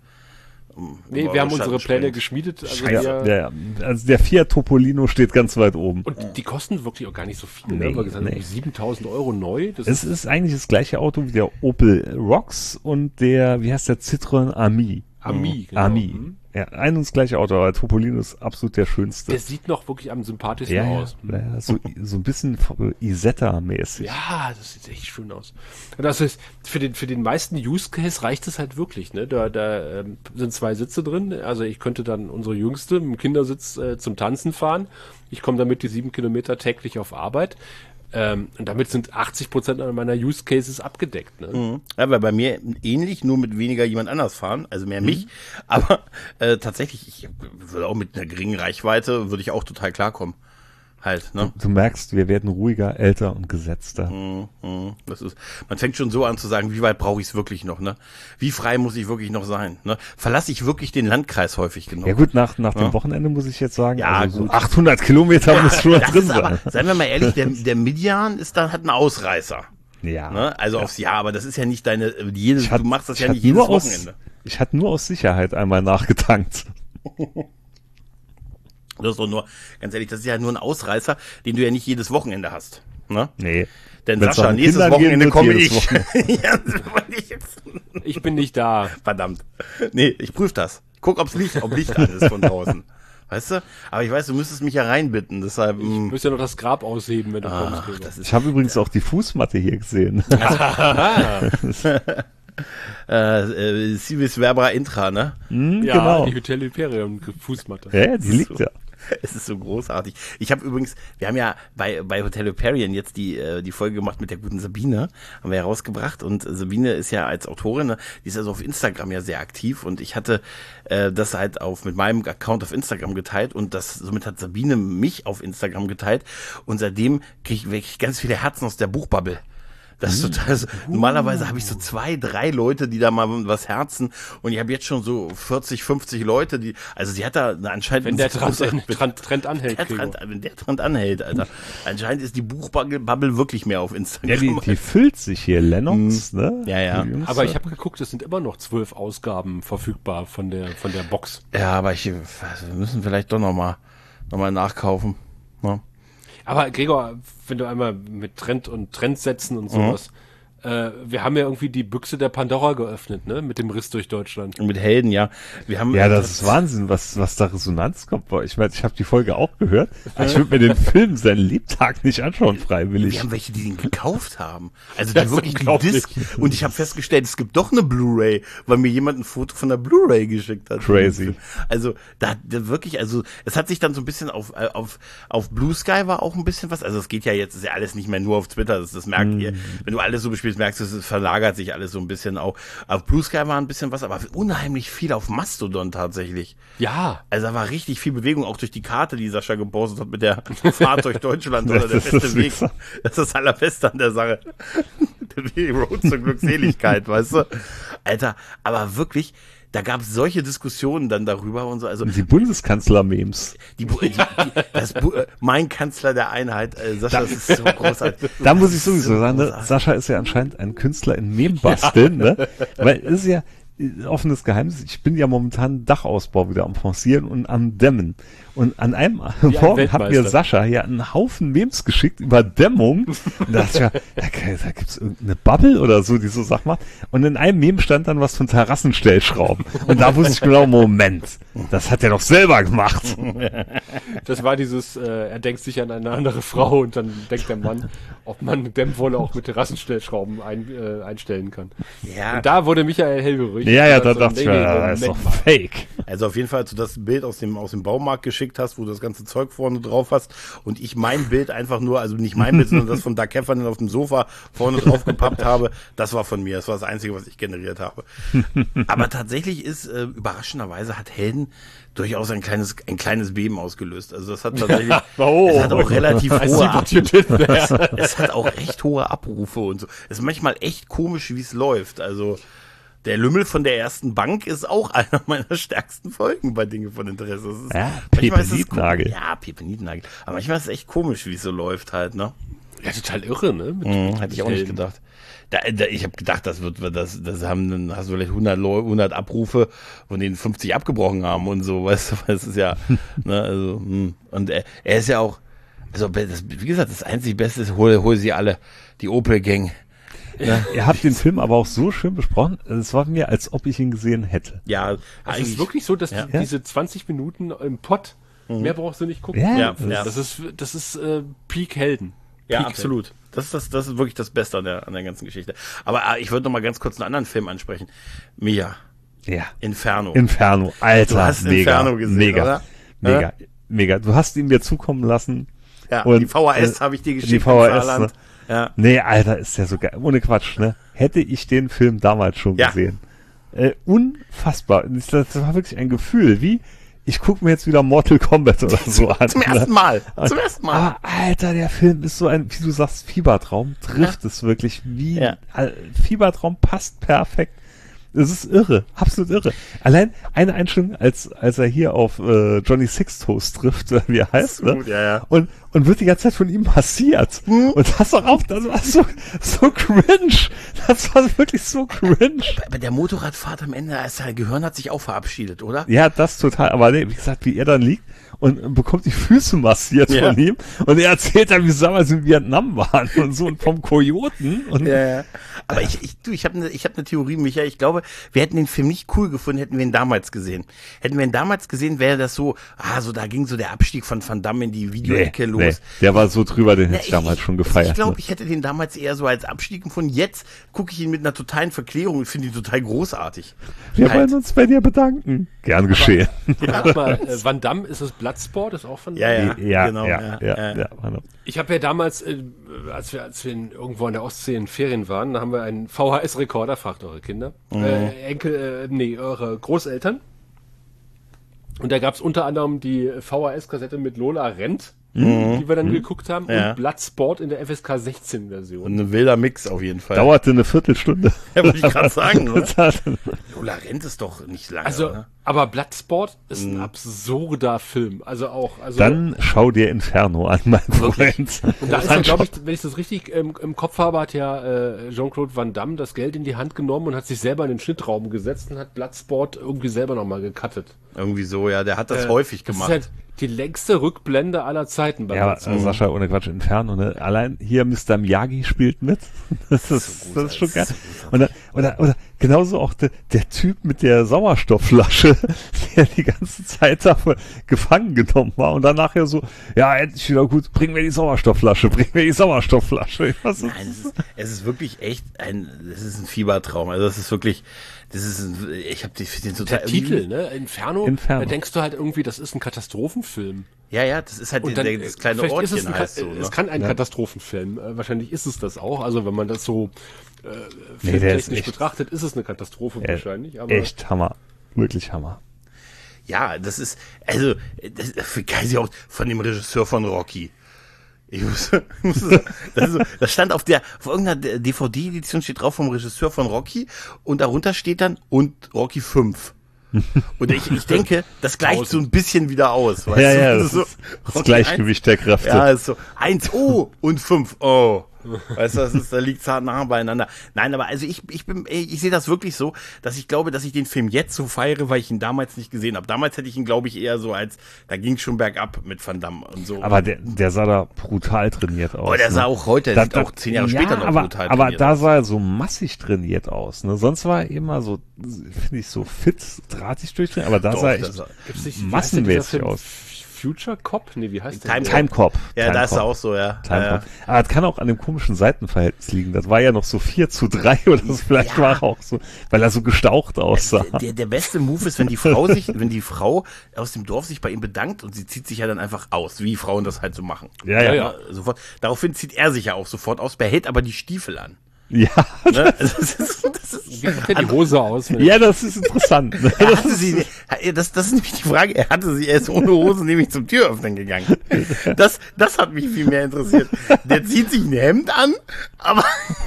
Um, nee, um wir haben Schatten unsere Pläne springt. geschmiedet. Also, ja, der, also der Fiat Topolino steht ganz weit oben. Und die kosten wirklich auch gar nicht so viel. Nee, ne? Wir gesagt, nee. siebentausend Euro neu. Das es ist eigentlich das gleiche Auto wie der Opel Rocks und der, wie heißt der, Citroën Ami. Ami, genau. Ami. Mhm. Ja, ein und das gleiche Auto, aber Topolino ist absolut der schönste. Der sieht noch wirklich am sympathischsten ja, aus. Ja, ja, so, so ein bisschen Isetta-mäßig. Ja, das sieht echt schön aus. Und das ist, für den, für den meisten Use Case reicht es halt wirklich, ne? Da, da ähm, sind zwei Sitze drin. Also ich könnte dann unsere Jüngste im Kindersitz äh, zum Tanzen fahren. Ich komme damit die sieben Kilometer täglich auf Arbeit. Ähm, und damit sind achtzig Prozent meiner Use Cases abgedeckt. Ne? Mhm. Ja, weil bei mir ähnlich, nur mit weniger jemand anders fahren, also mehr mich. Mhm. Aber äh, tatsächlich, ich würde auch mit einer geringen Reichweite, würde ich auch total klarkommen. Halt, ne? Du, du merkst, wir werden ruhiger, älter und gesetzter. Mhm, mh. Das ist, man fängt schon so an zu sagen, wie weit brauche ich es wirklich noch, ne? Wie frei muss ich wirklich noch sein, ne? Verlasse ich wirklich den Landkreis häufig genug? Ja gut, nach, nach ja. dem Wochenende muss ich jetzt sagen, ja, also so gut. achthundert Kilometer ja, muss schon drin sein. Aber, seien wir mal ehrlich, der, der Midian ist dann, hat einen Ausreißer. Ja. Ne? Also ja. aufs Jahr, aber das ist ja nicht deine, jedes, hat, du machst das ja nicht jedes Wochenende. Aus, ich hatte nur aus Sicherheit einmal nachgetankt. Das ist doch nur, ganz ehrlich, das ist ja nur ein Ausreißer, den du ja nicht jedes Wochenende hast. Ne? Nee. Denn Wenn's Sascha, nächstes Kindern Wochenende komme ich. ja, ich, jetzt. ich bin nicht da. Verdammt. Nee, ich prüfe das. Guck, ob's Licht, ob Licht an ist von draußen. Weißt du? Aber ich weiß, du müsstest mich ja reinbitten, deshalb. Ich müsste ja noch das Grab ausheben, wenn du ah, kommst. Das ist, ich habe übrigens auch die Fußmatte hier gesehen. äh, äh, Civis Verbra Intra, ne? Mm, ja, genau. die Hotel Imperium Fußmatte. Ja, die liegt so. ja. Es ist so großartig. Ich habe übrigens, wir haben ja bei bei Hotel Hyperion jetzt die äh, die Folge gemacht mit der guten Sabine, haben wir ja rausgebracht und Sabine ist ja als Autorin, ne, die ist also auf Instagram ja sehr aktiv und ich hatte äh, das halt auf mit meinem Account auf Instagram geteilt und das somit hat Sabine mich auf Instagram geteilt und seitdem kriege ich wirklich ganz viele Herzen aus der Buchbubble. Das ist total, also, uh. normalerweise habe ich so zwei, drei Leute, die da mal was herzen und ich habe jetzt schon so vierzig, fünfzig Leute, die, also sie hat da anscheinend... Wenn der Trend, Trend, Trend anhält. Der Trend, wenn der Trend anhält, Alter. Anscheinend ist die Buchbubble wirklich mehr auf Instagram. Ja, die, die füllt sich hier, Lennox, mm. ne? Ja, ja. Aber ich habe geguckt, es sind immer noch zwölf Ausgaben verfügbar von der, von der Box. Ja, aber ich, wir müssen vielleicht doch nochmal, noch mal nachkaufen, ne? Aber Gregor, wenn du einmal mit Trend und Trendsätzen und sowas, mhm. äh, wir haben ja irgendwie die Büchse der Pandora geöffnet, ne? Mit dem Riss durch Deutschland. Und mit Helden, ja. Wir haben ja, das ist Wahnsinn, was was da Resonanz kommt. Ich meine, ich habe die Folge auch gehört. Ich würde mir den Film seinen Lebtag nicht anschauen, freiwillig. Wir haben welche, die den gekauft haben. Also die wirklich die Disc. Und ich habe festgestellt, es gibt doch eine Blu-ray, weil mir jemand ein Foto von der Blu-ray geschickt hat. Crazy. Also da, da wirklich, also es hat sich dann so ein bisschen auf auf auf Blue Sky war auch ein bisschen was. Also es geht ja jetzt, ist ja alles nicht mehr nur auf Twitter. Das, das merkt mm. ihr, wenn du alles so bespielst, merkst du, es verlagert sich alles so ein bisschen auch. Auf Blue Sky war ein bisschen was, aber unheimlich viel auf Mastodon tatsächlich. Ja. Also da war richtig viel Bewegung, auch durch die Karte, die Sascha gepostet hat mit der Fahrt durch Deutschland oder der beste Weg. Das ist das Allerbeste an der Sache. Die Road zur Glückseligkeit, weißt du? Alter, aber wirklich, da gab es solche Diskussionen dann darüber und so. Also die Bundeskanzler-Memes. Die, die, die, das, mein Kanzler der Einheit, äh, Sascha, das ist so großartig. Da muss ich sowieso so sagen, ne? Sascha ist ja anscheinend ein Künstler in Meme-Basteln, ne? Weil es ist ja, offenes Geheimnis, ich bin ja momentan Dachausbau wieder am forcieren und am Dämmen. Und an einem ein Morgen hat mir Weltmeister. Sascha ja einen Haufen Memes geschickt über Dämmung. Und da dachte ich ja, da, da gibt's irgendeine Bubble oder so, die so Sachen macht. Und in einem Meme stand dann was von Terrassenstellschrauben. Und da wusste ich genau, Moment, das hat er doch selber gemacht. Das war dieses, äh, er denkt sich an eine andere Frau und dann denkt der Mann, ob man Dämmwolle auch mit Terrassenstellschrauben ein, äh, einstellen kann. Ja, Und da wurde Michael hellhörig. Ja, ja, da Also, dachte ich nee, mir, nee, das ist doch Moment mal. fake. also auf jeden Fall, als du das Bild aus dem, aus dem Baumarkt geschickt hast, wo du das ganze Zeug vorne drauf hast und ich mein Bild einfach nur, also nicht mein Bild, sondern das von Doug Heffernan auf dem Sofa vorne drauf gepappt habe, das war von mir. Das war das Einzige, was ich generiert habe. Aber tatsächlich ist, äh, überraschenderweise hat Helden durchaus ein kleines, ein kleines Beben ausgelöst. Also das hat tatsächlich, Oh, es hat auch relativ I see hohe what you did there. es hat auch recht hohe Abrufe und so. Es ist manchmal echt komisch, wie es läuft. Also der Lümmel von der ersten Bank ist auch einer meiner stärksten Folgen bei Dinge von Interesse. Das ist, Ja, manchmal ist es Pepe-Nietnagel. ko- Ja, Pepe Nietnagel. Aber manchmal ist es echt komisch, wie es so läuft halt, ne? Ja, total irre, ne? Mit, Mhm, hätte ich auch nicht Helden. gedacht. Da, da, ich habe gedacht, das wird, das, das haben, dann hast du vielleicht hundert, Leu- hundert Abrufe, von denen fünfzig abgebrochen haben und so, weißt du, weil es ist ja, ne, also, hm. Und er, er ist ja auch, also, das, wie gesagt, das einzig Beste ist, hol, hol sie alle, die Opel-Gang. Ja, ihr habt den Film aber auch so schön besprochen. Es war mir, als ob ich ihn gesehen hätte. Ja, Es ist wirklich so, dass Ja. die, diese zwanzig Minuten im Pott, mehr brauchst du nicht gucken. Ja, Ja, das ja. Das ist, das ist äh, Peak Helden. Ja, Peak absolut. Das ist, das, das ist wirklich das Beste an der, an der ganzen Geschichte. Aber äh, ich würde noch mal ganz kurz einen anderen Film ansprechen. Mia, Ja. Inferno. Inferno, Alter, Du hast mega, Inferno gesehen, mega, oder? mega, mega. Du hast ihn mir zukommen lassen. ja, und, die V H S äh, habe ich dir geschickt. Die V H im S, ne? Saarland. Ja. Nee, Alter, ist ja so geil. Ohne Quatsch, ne? Hätte ich den Film damals schon Ja. gesehen. Äh, unfassbar. Das, das war wirklich ein Gefühl, wie ich gucke mir jetzt wieder Mortal Kombat oder so an. Zum ne? ersten Mal. Zum ersten Mal. Aber Alter, der Film ist so ein, wie du sagst, Fiebertraum, trifft es wirklich wie, Ja. äh, Fiebertraum passt perfekt. Es ist irre, absolut irre. Allein eine Einstellung, als, als er hier auf äh, Johnny Sixtoes trifft, äh, wie er heißt, So ne? gut, ja, ja. Und, und wird die ganze Zeit von ihm massiert. Und das auch auf, das war so, so cringe. Das war wirklich so cringe. Bei der Motorradfahrt am Ende, ist sein Gehirn hat sich auch verabschiedet, oder? Ja, das total. Aber nee, wie gesagt, wie er dann liegt und bekommt die Füße massiert Ja. von ihm. Und er erzählt dann, wie sie damals in Vietnam waren und so und vom Kojoten. Und Ja, ja. Aber ich, ich, du, ich habe eine, ich habe eine Theorie, Michael. Ich glaube, wir hätten den Film nicht cool gefunden, hätten wir ihn damals gesehen. Hätten wir ihn damals gesehen, wäre das so, ah, so da ging so der Abstieg von Van Damme in die Videoecke los. nee, der war so drüber, den Ja, hätte ich damals schon gefeiert. Ich glaube, ne? ich hätte den damals eher so als Abstieg gefunden. Jetzt gucke ich ihn mit einer totalen Verklärung und finde ihn total großartig. Wir Halt. wollen uns bei dir bedanken. Gern geschehen. Warte mal, äh, Van Damme, ist das Bloodsport? Ist auch von Ja, ja. ja, genau, ja, ja, ja, ja. ja, Mann. Ich habe ja damals, äh, als wir, als wir in, irgendwo an der Ostsee in Ferien waren, da haben wir einen V H S-Rekorder, fragt eure Kinder, äh, Enkel, äh, nee, eure Großeltern. Und da gab's unter anderem die V H S-Kassette mit Lola rennt, die wir dann geguckt haben, Ja. und Bloodsport in der F S K sechzehn Version. Und ein wilder Mix auf jeden Fall. Dauerte eine Viertelstunde. Ja, wollte ich gerade sagen, oder? Das hat- Lola Rent ist doch nicht lange, Also, oder? aber Bloodsport ist ein absurder Film. Also auch, also. Dann schau dir Inferno an, mein Freund. Und da ist ja, glaube ich, wenn ich das richtig ähm, im Kopf habe, hat ja äh, Jean-Claude Van Damme das Geld in die Hand genommen und hat sich selber in den Schnittraum gesetzt und hat Bloodsport irgendwie selber nochmal gecuttet. Irgendwie so, ja, der hat das Äh, häufig das gemacht. ist halt die längste Rückblende aller Zeiten bei Ja, aber Bloodsport. äh, Sascha, ohne Quatsch, Inferno, ne? Allein hier Mister Miyagi spielt mit. Das ist, das ist schon geil. Oder, oder, oder genauso auch der, der Typ mit der Sauerstoffflasche, der die ganze Zeit da gefangen genommen war und dann nachher so, ja, endlich wieder gut, bring mir die Sauerstoffflasche, bring mir die Sauerstoffflasche. Was ist Nein, es ist, es ist wirklich echt ein, das ist ein Fiebertraum. Also das ist wirklich, das ist, ein, ich habe den total. Der Titel, ne? Inferno, Inferno. da denkst du halt irgendwie, das ist ein Katastrophenfilm. Ja, ja, das ist halt Und der, dann, der, das kleine vielleicht ist Ortchen es, ein, heißt Ka- so. Ne? es kann ein Ja. Katastrophenfilm. Äh, wahrscheinlich ist es das auch. Also wenn man das so äh, Nee, der ist filmtechnisch echt- betrachtet, ist es eine Katastrophe äh, wahrscheinlich. Aber echt Hammer. Wirklich Hammer. Ja, das ist, also, das ist für Geisi auch von dem Regisseur von Rocky. Ich muss, ich muss sagen, das, ist so, das stand auf der, auf irgendeiner D V D-Edition steht drauf vom Regisseur von Rocky und darunter steht dann und Rocky fünf. Und ich, ich denke, das gleicht so ein bisschen wieder aus, weißt Ja, du? ja, Das das ist so, ist das Rocky Gleichgewicht der Kräfte. Ja, ist so, eins, oh, und fünf, oh. Weißt du, das ist, da liegt es nah beieinander. Nein, aber also ich, ich bin, ey, ich sehe das wirklich so, dass ich glaube, dass ich den Film jetzt so feiere, weil ich ihn damals nicht gesehen habe. Damals hätte ich ihn, glaube ich, eher so als, da ging es schon bergab mit Van Damme und so. Aber der, der sah da brutal trainiert aus. Oh, der sah ne? auch heute, der da, sieht da, auch zehn Jahre ja, später noch aber, brutal aber trainiert da aus. sah er so massig trainiert aus. Ne? Sonst war er immer so, finde ich, so fit, drahtig durchtrainiert, aber da Doch, sah er das echt sah- Gibt's nicht, wie heißt denn massenmäßig dieser Film? aus. Future Cop? Nee, wie heißt der? Time- Time Cop. Ja, Time da ist Cop. er auch so, ja. Time ja. Cop. Aber das kann auch an dem komischen Seitenverhältnis liegen. Das war ja noch so vier zu drei oder so. Vielleicht Ja. war er auch so, weil er so gestaucht aussah. Der, der beste Move ist, wenn die Frau sich, wenn die Frau aus dem Dorf sich bei ihm bedankt und sie zieht sich ja dann einfach aus, wie Frauen das halt so machen. Ja, ja. Ja, sofort. Daraufhin zieht er sich ja auch sofort aus, behält aber die Stiefel an. Ja, Ne? Das ist, das ist, Wie sieht denn die Hose aus? wenn- ja, das ist interessant. Ne? er hatte sie, das, das ist nämlich die Frage, er hatte sie, er ist ohne Hose nämlich zum Türöffnen gegangen. Das, das hat mich viel mehr interessiert. Der zieht sich ein Hemd an, aber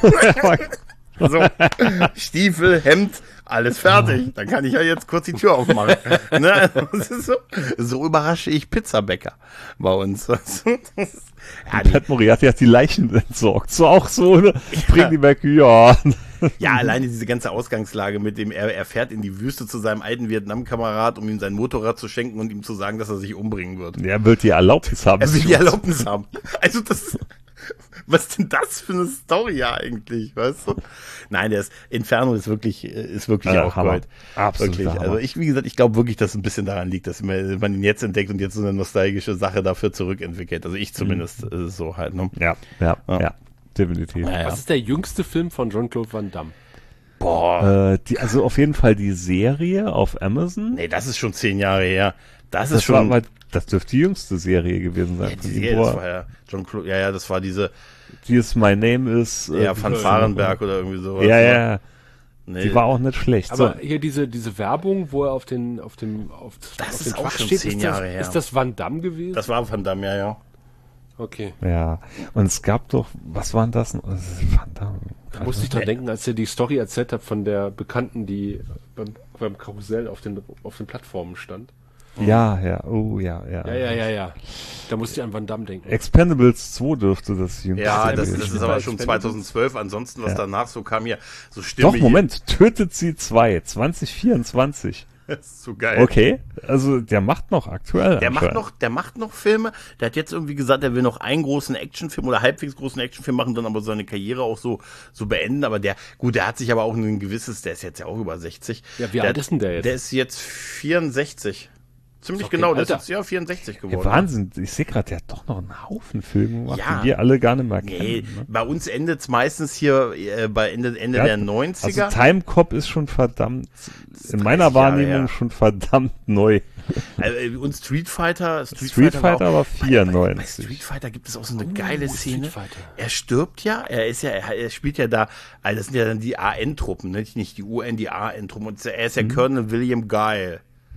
so, Stiefel, Hemd, alles fertig. Dann kann ich ja jetzt kurz die Tür aufmachen. Ne? Das ist so, so überrasche ich Pizzabäcker bei uns. Das ist, ja, nee. Pat Moriarty hat die Leichen entsorgt. So auch so, ne? Bring die weg, ja. Ja, alleine diese ganze Ausgangslage mit dem, er, er fährt in die Wüste zu seinem alten Vietnam-Kamerad, um ihm sein Motorrad zu schenken und ihm zu sagen, dass er sich umbringen wird. Er will die Erlaubnis haben. Er will die Erlaubnis haben. Also das, was ist denn das für eine Story ja eigentlich, weißt du? Nein, der ist, Inferno ist wirklich, ist wirklich Ja, auch Hammer. Gold. Absoluter Wirklich. Hammer. Also ich, wie gesagt, ich glaube wirklich, dass es ein bisschen daran liegt, dass man man ihn jetzt entdeckt und jetzt so eine nostalgische Sache dafür zurückentwickelt. Also ich zumindest, ist es so halt, ne? Ja, ja, Ja. ja, definitiv. Ja, ja. Was ist der jüngste Film von Jean-Claude Van Damme? Boah. Äh, die, also auf jeden Fall die Serie auf Amazon. Nee, das ist schon zehn Jahre her. Das, das ist war schon. mal, das dürfte die jüngste Serie gewesen sein. Ja, von die ihm, Serie, wo das er- war ja John Clo ja, ja, das war diese, die ist My Name is. äh, ja, Van Varenberg oder irgendwie sowas. Ja, ne? ja, Nee, die war auch nicht schlecht. Aber So, hier diese, diese Werbung, wo er auf den, auf dem, auf, Das auf ist den auch Truck schon steht, zehn ist Jahre das, her. Ist das Van Damme gewesen? das war Van Damme, ja, ja. Okay. ja, und es gab doch, was waren das? Das ist Van Damme. Da musste ich dran denken, als er die Story erzählt hat von der Bekannten, die beim, beim Karussell auf den, auf den Plattformen stand. Ja, ja, oh ja, ja. Ja, ja, ja, ja. Da musste ich an Van Damme denken. Expendables zwei dürfte das jüngste Ja, sein das, gewesen das ist sein. aber bei schon Expendables. zweitausendzwölf. Ansonsten, was Ja. danach so kam, hier so Stimme. Doch, Moment, tötet sie zwei, zwanzig vierundzwanzig. Das ist so geil. Okay, also der macht noch aktuell. Der macht anscheinend. noch, der macht noch Filme. Der hat jetzt irgendwie gesagt, er will noch einen großen Actionfilm oder halbwegs großen Actionfilm machen, dann aber seine Karriere auch so, so beenden. Aber der, gut, der hat sich aber auch ein gewisses, der ist jetzt ja auch über sechzig. Ja, wie der, alt ist denn der jetzt? Der ist jetzt vierundsechzig. Ziemlich Ist doch genau, kein der ist Alter. jetzt ja vierundsechzig Ja, geworden. Wahnsinn, ich sehe gerade, der hat doch noch einen Haufen Filme gemacht, Ja. die wir alle gar nicht mehr Nee, kennen. Ne? bei uns endet es meistens hier äh, bei Ende, Ende Ja, der neunziger. Also Time Cop ist schon verdammt, in dreißig meiner Jahre Wahrnehmung her. schon verdammt neu. Also, äh, und Street Fighter, Street, Street Fighter, Fighter war auch, bei, bei, bei vierundneunzig. Street Fighter gibt es auch so eine Oh, geile Street Szene. Fighter. Er stirbt ja, er ist ja, er, er spielt ja da, also das sind ja dann die A N-Truppen, ne? Nicht die U N, die A N-Truppen. Und er ist ja Colonel William Guile.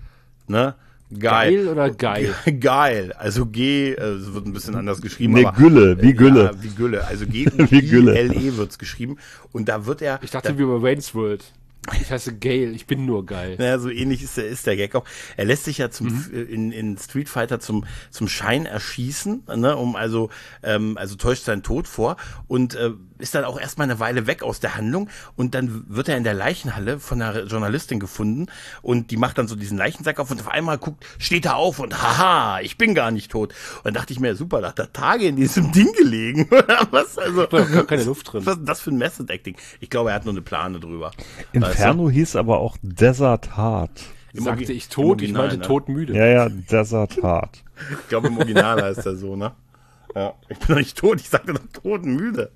Ne? Geil. Geil oder geil? Geil. Also G, äh, es wird ein bisschen anders geschrieben. Nee, aber, Gülle, wie Gülle. Ja, wie Gülle. Also G Wie Gülle. L E wird's geschrieben. Und da wird er. Ich dachte da, wie bei Wayne's World. Ich heiße Gale, ich bin nur geil. Ja, so ähnlich ist der, ist der Gag auch. Er lässt sich ja zum mhm. in, in Street Fighter zum zum Schein erschießen, ne, um also ähm, also täuscht seinen Tod vor und äh, ist dann auch erstmal eine Weile weg aus der Handlung und dann wird er in der Leichenhalle von einer Journalistin gefunden und die macht dann so diesen Leichensack auf und auf einmal guckt, steht er auf und haha, ich bin gar nicht tot. Und dann dachte ich mir, super, da hat er Tage in diesem Ding gelegen oder was? Also Da war gar keine Luft drin. was ist das für ein Method Acting? Ich glaube, er hat nur eine Plane drüber. Inferno hieß aber auch Desert Heart. Im Sagte Orgi- ich im tot, ich Original, meinte ne? todmüde. Ja, ja, Desert Heart. Ich glaube, im Original heißt er so, ne? Ja, ich bin doch nicht tot, ich sagte doch totenmüde.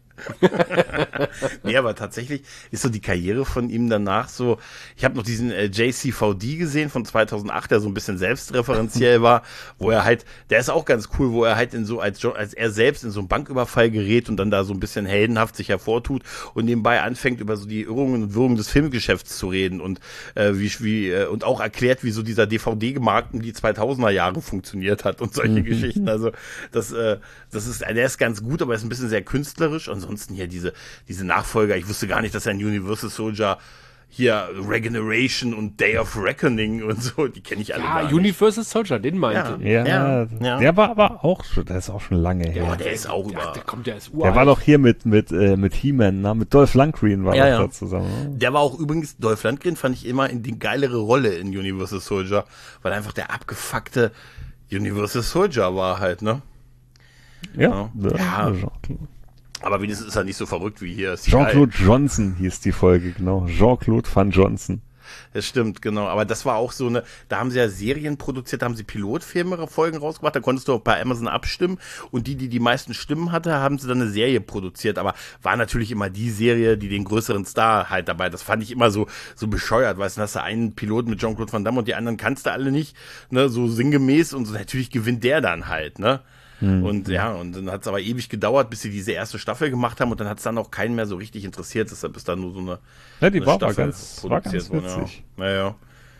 Nee, aber tatsächlich ist so die Karriere von ihm danach so, ich habe noch diesen äh, J C V D gesehen von zweitausendacht, der so ein bisschen selbstreferenziell war, wo er halt, der ist auch ganz cool, wo er halt in so, als, Jo- als er selbst in so einen Banküberfall gerät und dann da so ein bisschen heldenhaft sich hervortut und nebenbei anfängt, über so die Irrungen und Wirrungen des Filmgeschäfts zu reden und äh, wie, wie äh, und auch erklärt, wie so dieser D V D-Gemarkt die zweitausender Jahre funktioniert hat und solche Geschichten. Also das, äh, das ist, der ist ganz gut, aber er ist ein bisschen sehr künstlerisch. Ansonsten hier diese, diese Nachfolger, ich wusste gar nicht, dass er ein Universal Soldier hier Regeneration und Day of Reckoning und so, die kenne ich alle Ja, gar Universal Soldier, den meinte. Ja. Ja, ja. der war aber auch schon, der ist auch schon lange her. Boah, der ist auch der, über. der kommt, der ist uralt. Der war doch hier mit mit äh, mit He-Man, ne? Mit Dolph Lundgren war Ja, doch ja. da zusammen. Ne? Der war auch übrigens, Dolph Lundgren fand ich immer in die geilere Rolle in Universal Soldier, weil einfach der abgefuckte Universal Soldier war halt, ne? Ja, Ja. Ja. Jean-Claude. Aber wenigstens ist er nicht so verrückt wie hier. Jean-Claude Johnson hieß die Folge, genau. Jean-Claude Van Johnson. Das stimmt, genau. Aber das war auch so eine, da haben sie ja Serien produziert, da haben sie Pilotfilme, Folgen rausgebracht, da konntest du auch bei Amazon abstimmen und die, die die meisten Stimmen hatte, haben sie dann eine Serie produziert, aber war natürlich immer die Serie, die den größeren Star halt dabei, das fand ich immer so, so bescheuert, weißt du, dann hast du einen Piloten mit Jean-Claude Van Damme und die anderen kannst du alle nicht, ne, so sinngemäß und so, natürlich gewinnt der dann halt, ne. Und ja, und dann hat es aber ewig gedauert, bis sie diese erste Staffel gemacht haben und dann hat es dann auch keinen mehr so richtig interessiert, deshalb ist dann nur so eine, Ja, die eine war aber Staffel ganz, war ganz worden. witzig. Ja. Naja.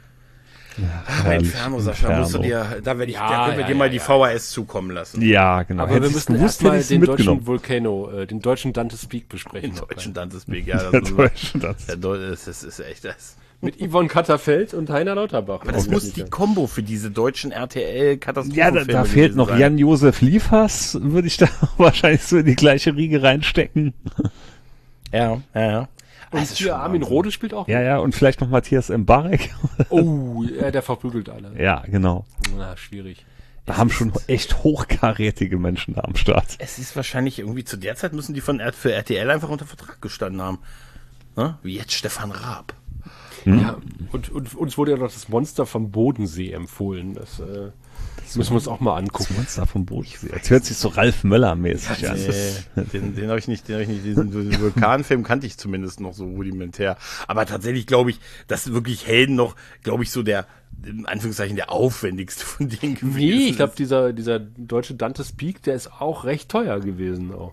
Ach, Herrlich, Inferno, Sascha, Inferno. musst du dir, da werde ich, Ja, da können wir ja, dir mal ja, die ja. V H S zukommen lassen. Ja, genau. Aber Hätte wir ich's müssen gewusst, erstmal hätte ich's den mitgenommen. deutschen Volcano, äh, den deutschen Dante's Peak besprechen. Den deutschen Dante's Peak, ja. Das Der ist, Deutsche, das. der Deu- das ist, ist echt das. Mit Yvonne Katterfeld und Heiner Lauterbach. Aber das muss die Kombo für diese deutschen R T Ja, L-Katastrophenfilme da, da fehlt noch sein. Jan-Josef Liefers, würde ich da wahrscheinlich so in die gleiche Riege reinstecken. Ja, ja, ja. Und Das ist hier schon Armin Wahnsinn. Rohde spielt auch. Ja, ja, und vielleicht noch Matthias Mbarek. Oh, ja, der verprügelt alle. Ja, genau. Na, schwierig. Da haben schon echt hochkarätige Menschen da am Start. Es ist wahrscheinlich irgendwie, zu der Zeit müssen die von R- für R T L einfach unter Vertrag gestanden haben. Ne? Wie jetzt Stefan Raab. Ja, und, und uns wurde ja noch das Monster vom Bodensee empfohlen. Das, äh, das müssen wir uns auch mal Das angucken. Monster vom Bodensee. Jetzt hört sich so Ralf Möller-mäßig an. Nee, den, den habe ich nicht, den habe ich nicht, diesen, diesen Vulkanfilm kannte ich zumindest noch so rudimentär. Aber tatsächlich glaube ich, dass wirklich Helden noch, glaube ich, so der, in Anführungszeichen, der aufwendigste von denen gewesen Nee, ich glaube, ist. dieser, dieser deutsche Dante's Peak, der ist auch recht teuer gewesen. Auch.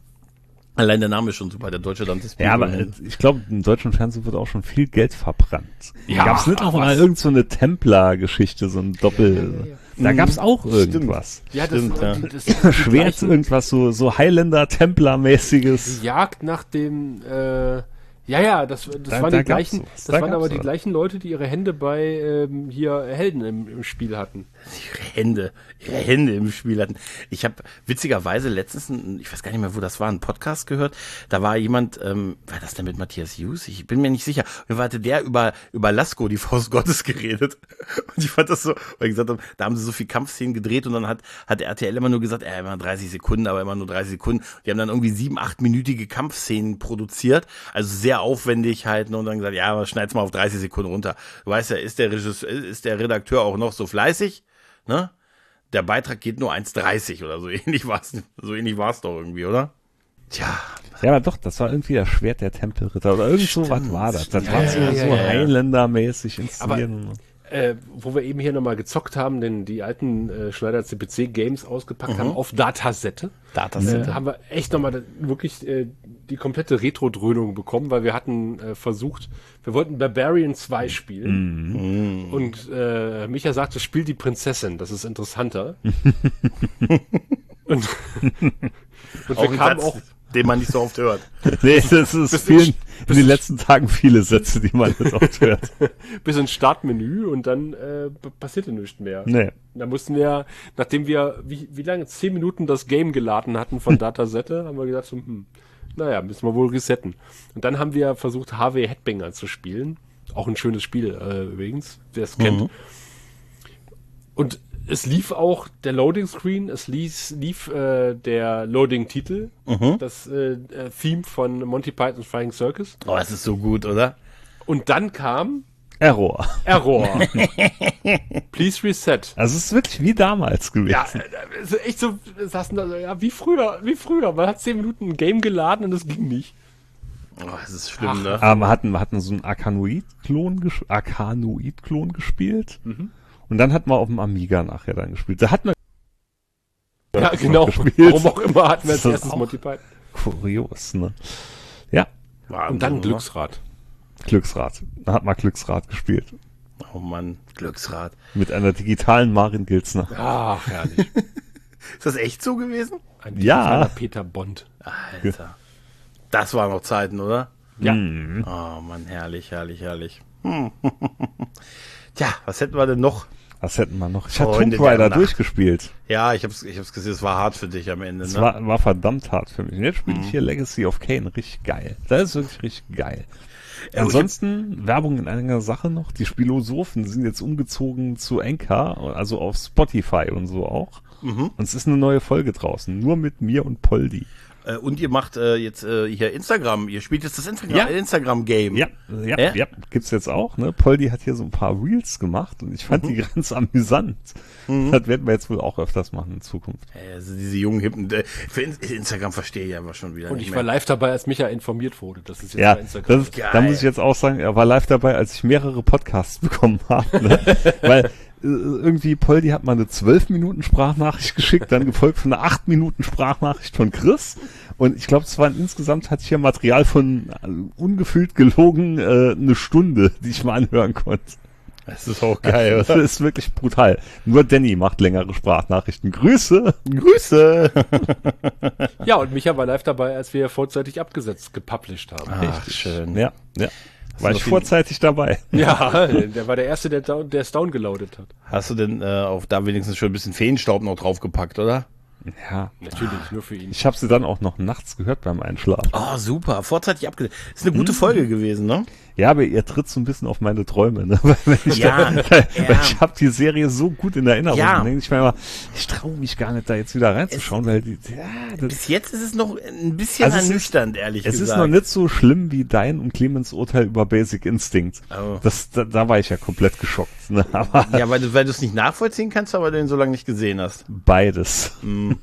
Allein der Name ist schon super, der deutsche Dante's Peak. Ja, aber äh, ich glaube, im deutschen Fernsehen wird auch schon viel Geld verbrannt. Ja, Gab's nicht auch mal was? irgend so eine Templer-Geschichte, so ein Doppel... Da gab's auch irgendwas. Ja, das, Stimmt, ja. das, das Schwert, die irgendwas so, so Highlander-Templer-mäßiges. Jagd nach dem, äh, ja, ja, das, das Da- waren da die gab's gleichen, sowas. das Da waren gab's aber die sowas. gleichen Leute, die ihre Hände bei ähm, hier Helden im, im Spiel hatten. ihre Hände, ihre Hände im Spiel hatten. Ich habe witzigerweise letztens, ein, ich weiß gar nicht mehr, wo das war, einen Podcast gehört. Da war jemand, ähm, war das denn mit Matthias Hughes? Ich bin mir nicht sicher. Und hatte der über über Lasko, die Faust Gottes, geredet. Und ich fand das so, weil ich gesagt habe, da haben sie so viel Kampfszenen gedreht und dann hat hat R T L immer nur gesagt, äh, immer dreißig Sekunden, aber immer nur dreißig Sekunden. Die haben dann irgendwie sieben, achtminütige Kampfszenen produziert, also sehr aufwendig halt, ne, und dann gesagt, ja, schneid's mal auf dreißig Sekunden runter. Du weißt ja, ist der Regisseur, ist der Redakteur auch noch so fleißig, ne? Der Beitrag geht nur eins dreißig oder so ähnlich war's, so ähnlich war's doch irgendwie, oder? Tja, Ja, aber doch, das war irgendwie das Schwert der Tempelritter oder irgend so was Stimmt. war das. Das Ja, war ja, so, ja, so ja, ja. Highlander-mäßig inszeniert. Äh, wo wir eben hier nochmal gezockt haben, denn die alten äh, Schneider C P C Games ausgepackt haben auf Datasette. Datasette. Äh, haben wir echt nochmal wirklich äh, die komplette Retro-Dröhnung bekommen, weil wir hatten äh, versucht, wir wollten Barbarian zwei spielen. Mhm. Und äh, Micha sagte, spiel die Prinzessin, das ist interessanter. und und Auch wir ein kamen Satz, auch, den man nicht so oft hört. Nee, das ist Bis vielen, in- in den letzten Tagen viele Sätze, die man jetzt oft hört. bis ins Startmenü und dann äh, p- passierte nichts mehr. Nee. Da mussten wir, nachdem wir, wie, wie lange, zehn Minuten das Game geladen hatten von Datasette, haben wir gesagt, so, hm, naja, müssen wir wohl resetten. Und dann haben wir versucht, H W Headbanger zu spielen. Auch ein schönes Spiel äh, übrigens, wer es kennt. Und es lief auch der Loading Screen, es lief, lief äh, der Loading Titel, das äh, äh, Theme von Monty Python's Flying Circus. Oh, es ist so gut, oder? Und dann kam Error. Error. Please reset. Also es ist wirklich wie damals gewesen. Ja, äh, ist echt so, saßen da so, ja, wie früher, wie früher. Man hat zehn Minuten ein Game geladen und es ging nicht. Oh, es ist schlimm, ne? Aber wir hatten, wir hatten so einen Arkanoid-Klon ges Arkanoid-Klon gespielt. Und dann hatten wir auf dem Amiga nachher dann gespielt. Da hatten wir Ja, genau. gespielt. Warum auch immer hatten wir als Das ist erstes auch- Monty Python. kurios, ne? Ja, Wahnsinn, Und dann oder? Glücksrad. Glücksrad. Da hat man Glücksrad gespielt. Oh Mann, Glücksrad. Mit einer digitalen Marin Gilzner. Ach, herrlich. Ist das echt so gewesen? Ein Ja. digitaler Peter Bond. Alter. Das waren noch Zeiten, oder? Ja. Mhm. Oh Mann, herrlich, herrlich, herrlich. Hm. Tja, was hätten wir denn noch? Was hätten wir noch? Ich habe Freunde Tomb Raider der Nacht. durchgespielt. Ja, ich hab's, ich hab's gesehen, es war hart für dich am Ende, Es ne? war, war verdammt hart für mich. Und jetzt spiele Mhm. ich hier Legacy of Kain. Richtig geil. Das ist wirklich richtig geil. Ja, Ansonsten, Werbung in einer Sache noch. Die Spilosophen sind jetzt umgezogen zu Anchor, also auf Spotify und so auch. Mhm. Und es ist eine neue Folge draußen. Nur mit mir und Poldi. Äh, und ihr macht äh, jetzt äh, hier Instagram, ihr spielt jetzt das Instagram, Ja. Instagram-Game. Ja, ja, Äh? ja, gibt's jetzt auch, ne? Poldi hat hier so ein paar Reels gemacht und ich fand Mhm. die ganz amüsant. Das werden wir jetzt wohl auch öfters machen in Zukunft. Äh, Also diese jungen Hippen, äh, für In- Instagram verstehe ich einfach schon wieder Und nicht ich mehr. war live dabei, als Micha informiert wurde. Das ist jetzt Ja, bei Instagram. das ist, Geil. da muss ich jetzt auch sagen, er war live dabei, als ich mehrere Podcasts bekommen habe. Ne? Weil äh, irgendwie Poldi hat mal eine zwölf Minuten Sprachnachricht geschickt, dann gefolgt von einer acht Minuten Sprachnachricht von Chris. Und ich glaube, es waren insgesamt, hatte ich hier Material von äh, ungefüllt gelogen äh, eine Stunde, die ich mal anhören konnte. Das ist auch geil, Das oder? ist wirklich brutal. Nur Danny macht längere Sprachnachrichten. Grüße! Grüße! Ja, und Micha war live dabei, als wir vorzeitig abgesetzt, gepublished haben. Ach, schön. Ja, ja. War noch ich viel- vorzeitig dabei. Ja, der war der Erste, der down, der es down geloadet hat. Hast du denn äh, auf da wenigstens schon ein bisschen Feenstaub noch draufgepackt, oder? Ja. Natürlich, nur für ihn. Ich habe sie dann auch noch nachts gehört beim Einschlafen. Oh, super. Vorzeitig abgesetzt. Ist eine gute Folge gewesen, ne? Ja, aber ihr tritt so ein bisschen auf meine Träume, ne? Weil, wenn ich Ja, da, weil, ja. weil ich habe die Serie so gut in Erinnerung. Ja. Dann denke ich mir immer, ich traue mich gar nicht, da jetzt wieder reinzuschauen, weil die, ja, das, Bis jetzt ist es noch ein bisschen Also es ist- ernüchternd, ehrlich es gesagt. ist noch nicht so schlimm wie dein und Clemens Urteil über Basic Instinct. Oh. Das, da, da war ich ja komplett geschockt. Ne? Aber Ja, weil du weil du es nicht nachvollziehen kannst, aber du ihn so lange nicht gesehen hast. beides.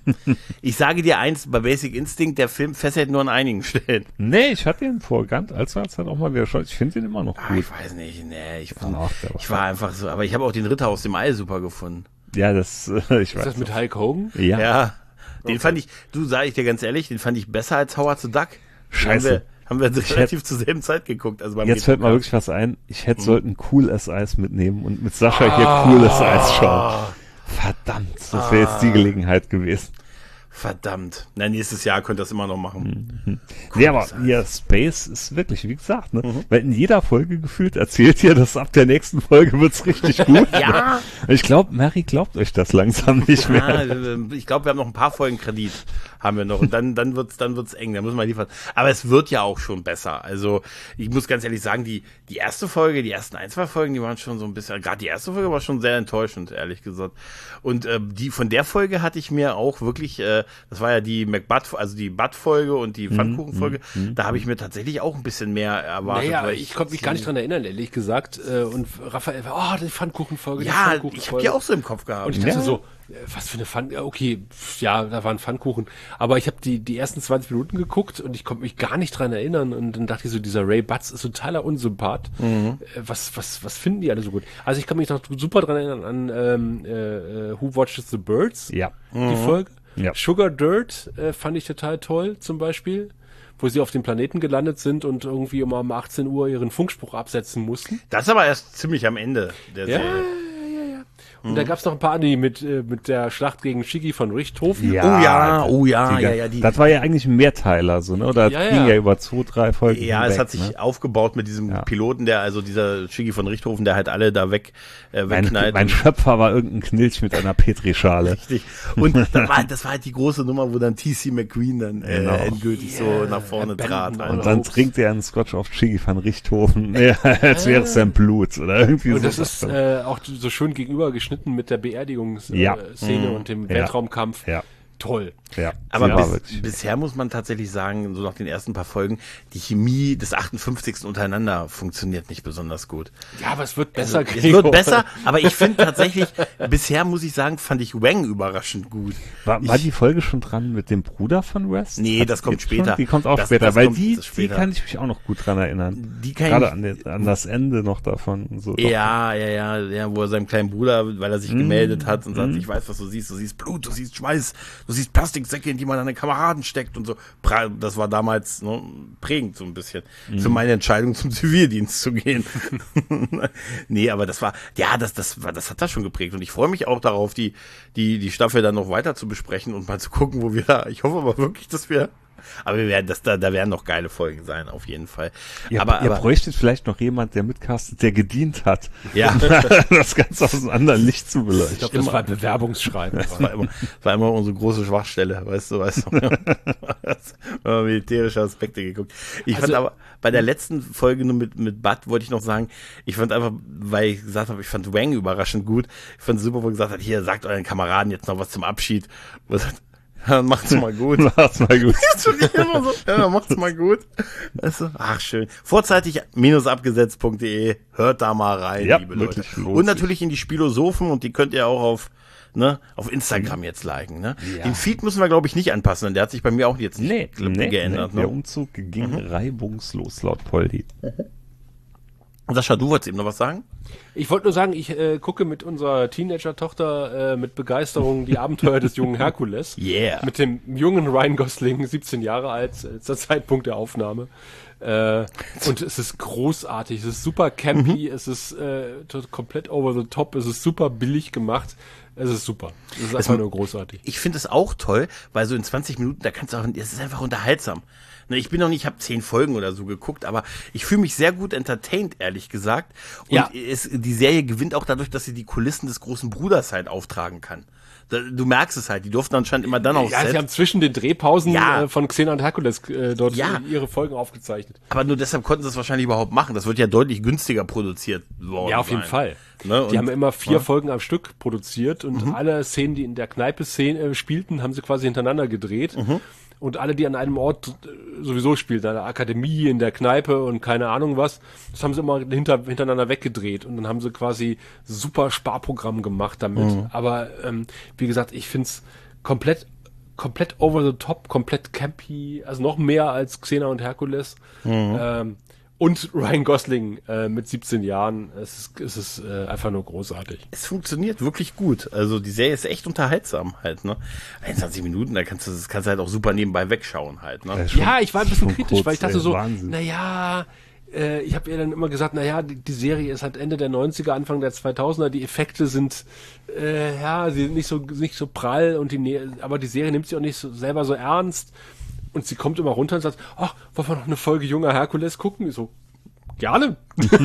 Ich sage dir eins, bei Basic Instinct, der Film fesselt nur an einigen Stellen. Nee, ich hatte ihn vor ganz, als wir halt auch mal wieder geschaut. Ich finde ihn immer noch Ah, gut. ich weiß nicht, nee, ich, fand, Ach, der war- ich war einfach so, aber ich habe auch den Ritter aus dem All super gefunden. Ja, das, äh, ich Ist weiß. das mit Hulk Hogan? ja. Ja, den fand ich, du sag ich dir ganz ehrlich, den fand ich besser als Howard the Duck. Scheiße. Haben wir, haben wir relativ zur selben Zeit geguckt. Also beim Jetzt fällt mir Retrocast. wirklich was ein. Ich Mhm. hätte sollten Cool as Eis mitnehmen und mit Sascha hier Cool as Eis schauen. Verdammt, das wäre jetzt die Gelegenheit gewesen. Verdammt. Na, nächstes Jahr könnt ihr das immer noch machen. Nee, aber hier Space ist wirklich, wie gesagt, ne? Weil in jeder Folge gefühlt erzählt ihr, dass ab der nächsten Folge wird's richtig gut. Ja. Ne? Ich glaube, Mary glaubt euch das langsam nicht Ja, mehr. äh, ich glaube, wir haben noch ein paar Folgen Kredit. Haben wir noch. Und dann, dann wird's, dann wird's eng. Da müssen wir liefern. Aber es wird ja auch schon besser. Also, ich muss ganz ehrlich sagen, die, die erste Folge, die ersten ein, zwei Folgen, die waren schon so ein bisschen, gerade die erste Folge war schon sehr enttäuschend, ehrlich gesagt. Und, äh, die, von der Folge hatte ich mir auch wirklich, äh, das war ja die McButt, also die Butt-Folge und die Pfannkuchen-Folge. Da habe ich mir tatsächlich auch ein bisschen mehr erwartet. Naja, weil ich konnte mich gar nicht dran erinnern, ehrlich gesagt. Äh, Und Raphael war, oh, die Pfannkuchenfolge, die Ja, ich habe Pfannkuchenfolge. die auch so im Kopf gehabt. Und ich dachte so, äh, was für eine Pfann, ja, okay, pf, ja, da waren Pfannkuchen. Aber ich habe die, die ersten zwanzig Minuten geguckt und ich konnte mich gar nicht dran erinnern. Und dann dachte ich so, dieser Ray Butts ist totaler Unsympath. Mhm. Äh, Was, was, was finden die alle so gut? Also ich kann mich noch super dran erinnern an ähm, äh, Who Watches the Birds, Ja. die Folge. Ja. Sugar Dirt äh, fand ich total toll, zum Beispiel. Wo sie auf dem Planeten gelandet sind und irgendwie um um achtzehn Uhr ihren Funkspruch absetzen mussten. Das ist aber erst ziemlich am Ende der Ja, Serie. Und da gab's noch ein paar, die mit, äh, mit der Schlacht gegen Shiggy von Richthofen. Oh ja, oh ja, die, ja, ja, die- Das war ja eigentlich ein Mehrteiler, so, ne? Oder Ja, das ging ja. ja über zwei, drei Folgen. Ja, es hinweg, hat sich ne? aufgebaut mit diesem Ja. Piloten, der, also dieser Shiggy von Richthofen, der halt alle da weg, äh, Mein, wegknallt. mein und- Schöpfer war irgendein Knilch mit einer Petrischale. Richtig. Und das war, das war halt die große Nummer, wo dann T C McQueen dann äh, Genau. endgültig so nach vorne Abandon trat. all Und Also. dann Hopes. trinkt er einen Scotch auf Chigi van Richthofen, ja, als wäre es sein Blut oder irgendwie Und so. das ist äh, auch so schön gegenüber geschnitten mit der Beerdigungsszene äh, Ja. Szene und dem Ja. Weltraumkampf. Ja. Toll. Ja, Aber sie war bis, wirklich- bisher muss man tatsächlich sagen, so nach den ersten paar Folgen, die Chemie des achtundfünfzigsten untereinander funktioniert nicht besonders gut. Ja, aber es wird besser. Es wird besser, aber ich finde tatsächlich, bisher muss ich sagen, fand ich Wang überraschend gut. War, war ich- die Folge schon dran mit dem Bruder von West? Nee, Hat das die kommt jetzt später. Schon? Die kommt auch Das- später, das weil kommt die, die später. kann ich mich auch noch gut dran erinnern. Die kann Gerade ich, an, den- an das Ende noch davon. So doch. Ja, ja, ja, ja, wo er seinem kleinen Bruder, weil er sich gemeldet hat und sagt, ich weiß, was du siehst, du siehst Blut, du siehst Schweiß, du siehst Plastiksäcke, in die man an den Kameraden steckt und so. Pra- Das war damals ne, prägend so ein bisschen für meine Entscheidung zum Zivildienst zu gehen. Nee, aber das war, ja, das, das war, das hat das schon geprägt und ich freue mich auch darauf, die, die, die Staffel dann noch weiter zu besprechen und mal zu gucken, wo wir da, ich hoffe aber wirklich, dass wir Aber wir werden, das, da, da werden noch geile Folgen sein, auf jeden Fall. Ja, aber, ihr aber bräuchtet vielleicht noch jemand, der mitcastet, der gedient hat. Ja. Das Ganze aus einem anderen Licht zu beleuchten. Ich glaube, das war ein Bewerbungsschreiben. Das war immer, das war immer unsere große Schwachstelle, weißt du, weißt du. Wir haben militärische Aspekte geguckt. Ich Also- fand aber, bei der letzten Folge nur mit, mit Bud wollte ich noch sagen, ich fand einfach, weil ich gesagt habe, ich fand Wang überraschend gut. Ich fand es super, wo er gesagt hat, hier, sagt euren Kameraden jetzt noch was zum Abschied. Und er sagt, ja, macht's mal gut. Macht's mal gut. Ist schon immer so, ja, macht's mal gut. Weißt du? Ach, schön. Vorzeitig minus abgesetzt punkt de. Hört da mal rein, Ja, liebe Leute. wirklich lohnt Und sich. natürlich in die Spilosophen und die könnt ihr auch auf, ne, auf Instagram jetzt liken, ne? Ja. Den Feed müssen wir, glaube ich, nicht anpassen, denn der hat sich bei mir auch jetzt nicht Nee, ge- nee, geändert, nee, der ne? Umzug ging reibungslos, laut Poldi. Sascha, du wolltest eben noch was sagen? Ich wollte nur sagen, ich äh, gucke mit unserer Teenager-Tochter äh, mit Begeisterung die Abenteuer des jungen Herkules. Yeah. Mit dem jungen Ryan Gosling, siebzehn Jahre alt, äh, zur Zeitpunkt der Aufnahme. Äh, und es ist großartig, es ist super campy, es ist äh, to- komplett over the top, es ist super billig gemacht. Es ist super. Es ist einfach nur großartig. Ich finde es auch toll, weil so in zwanzig Minuten, da kannst du auch, es ist einfach unterhaltsam. Ne, ich bin noch nicht, ich habe zehn Folgen oder so geguckt, aber ich fühle mich sehr gut entertained, ehrlich gesagt. Und Ja. es, die Serie gewinnt auch dadurch, dass sie die Kulissen des großen Bruders halt auftragen kann. Da, du merkst es halt, die durften anscheinend immer dann aufs Ja, Set. sie haben zwischen den Drehpausen Ja. äh, von Xena und Herkules äh, dort Ja. äh, ihre Folgen aufgezeichnet. Aber nur deshalb konnten sie es wahrscheinlich überhaupt machen. Das wird ja deutlich günstiger produziert worden. Ja, auf jeden sein. Fall. Ne? Die Und- haben immer vier Folgen am Stück produziert und Mhm. alle Szenen, die in der Kneipe Szene, äh, spielten, haben sie quasi hintereinander gedreht. Mhm. Und alle, die an einem Ort äh, sowieso spielten, an der Akademie, in der Kneipe und keine Ahnung was, das haben sie immer hinter, hintereinander weggedreht. Und dann haben sie quasi super Sparprogramm gemacht damit. Mhm. Aber ähm, wie gesagt, ich find's komplett komplett over the top, komplett campy, also noch mehr als Xena und Herkules. Mhm. Ähm, und Ryan Gosling äh, mit siebzehn Jahren, es ist, es ist äh, einfach nur großartig. Es funktioniert wirklich gut. Also die Serie ist echt unterhaltsam halt, ne? einundzwanzig Minuten, da kannst du, das kannst du halt auch super nebenbei wegschauen halt, ne? Ja, schon- Ja, ich war ein bisschen schon kritisch, kurz, weil ich dachte ey, so, Wahnsinn. naja, äh, ich habe ihr dann immer gesagt, naja, die, die Serie ist halt Ende der neunziger, Anfang der zweitausender, die Effekte sind, äh, ja, sie sind nicht so, nicht so prall und die, Ne- aber die Serie nimmt sich auch nicht so, selber so ernst und sie kommt immer runter und sagt, ach, wollen wir noch eine Folge junger Herkules gucken? Ich so, gerne.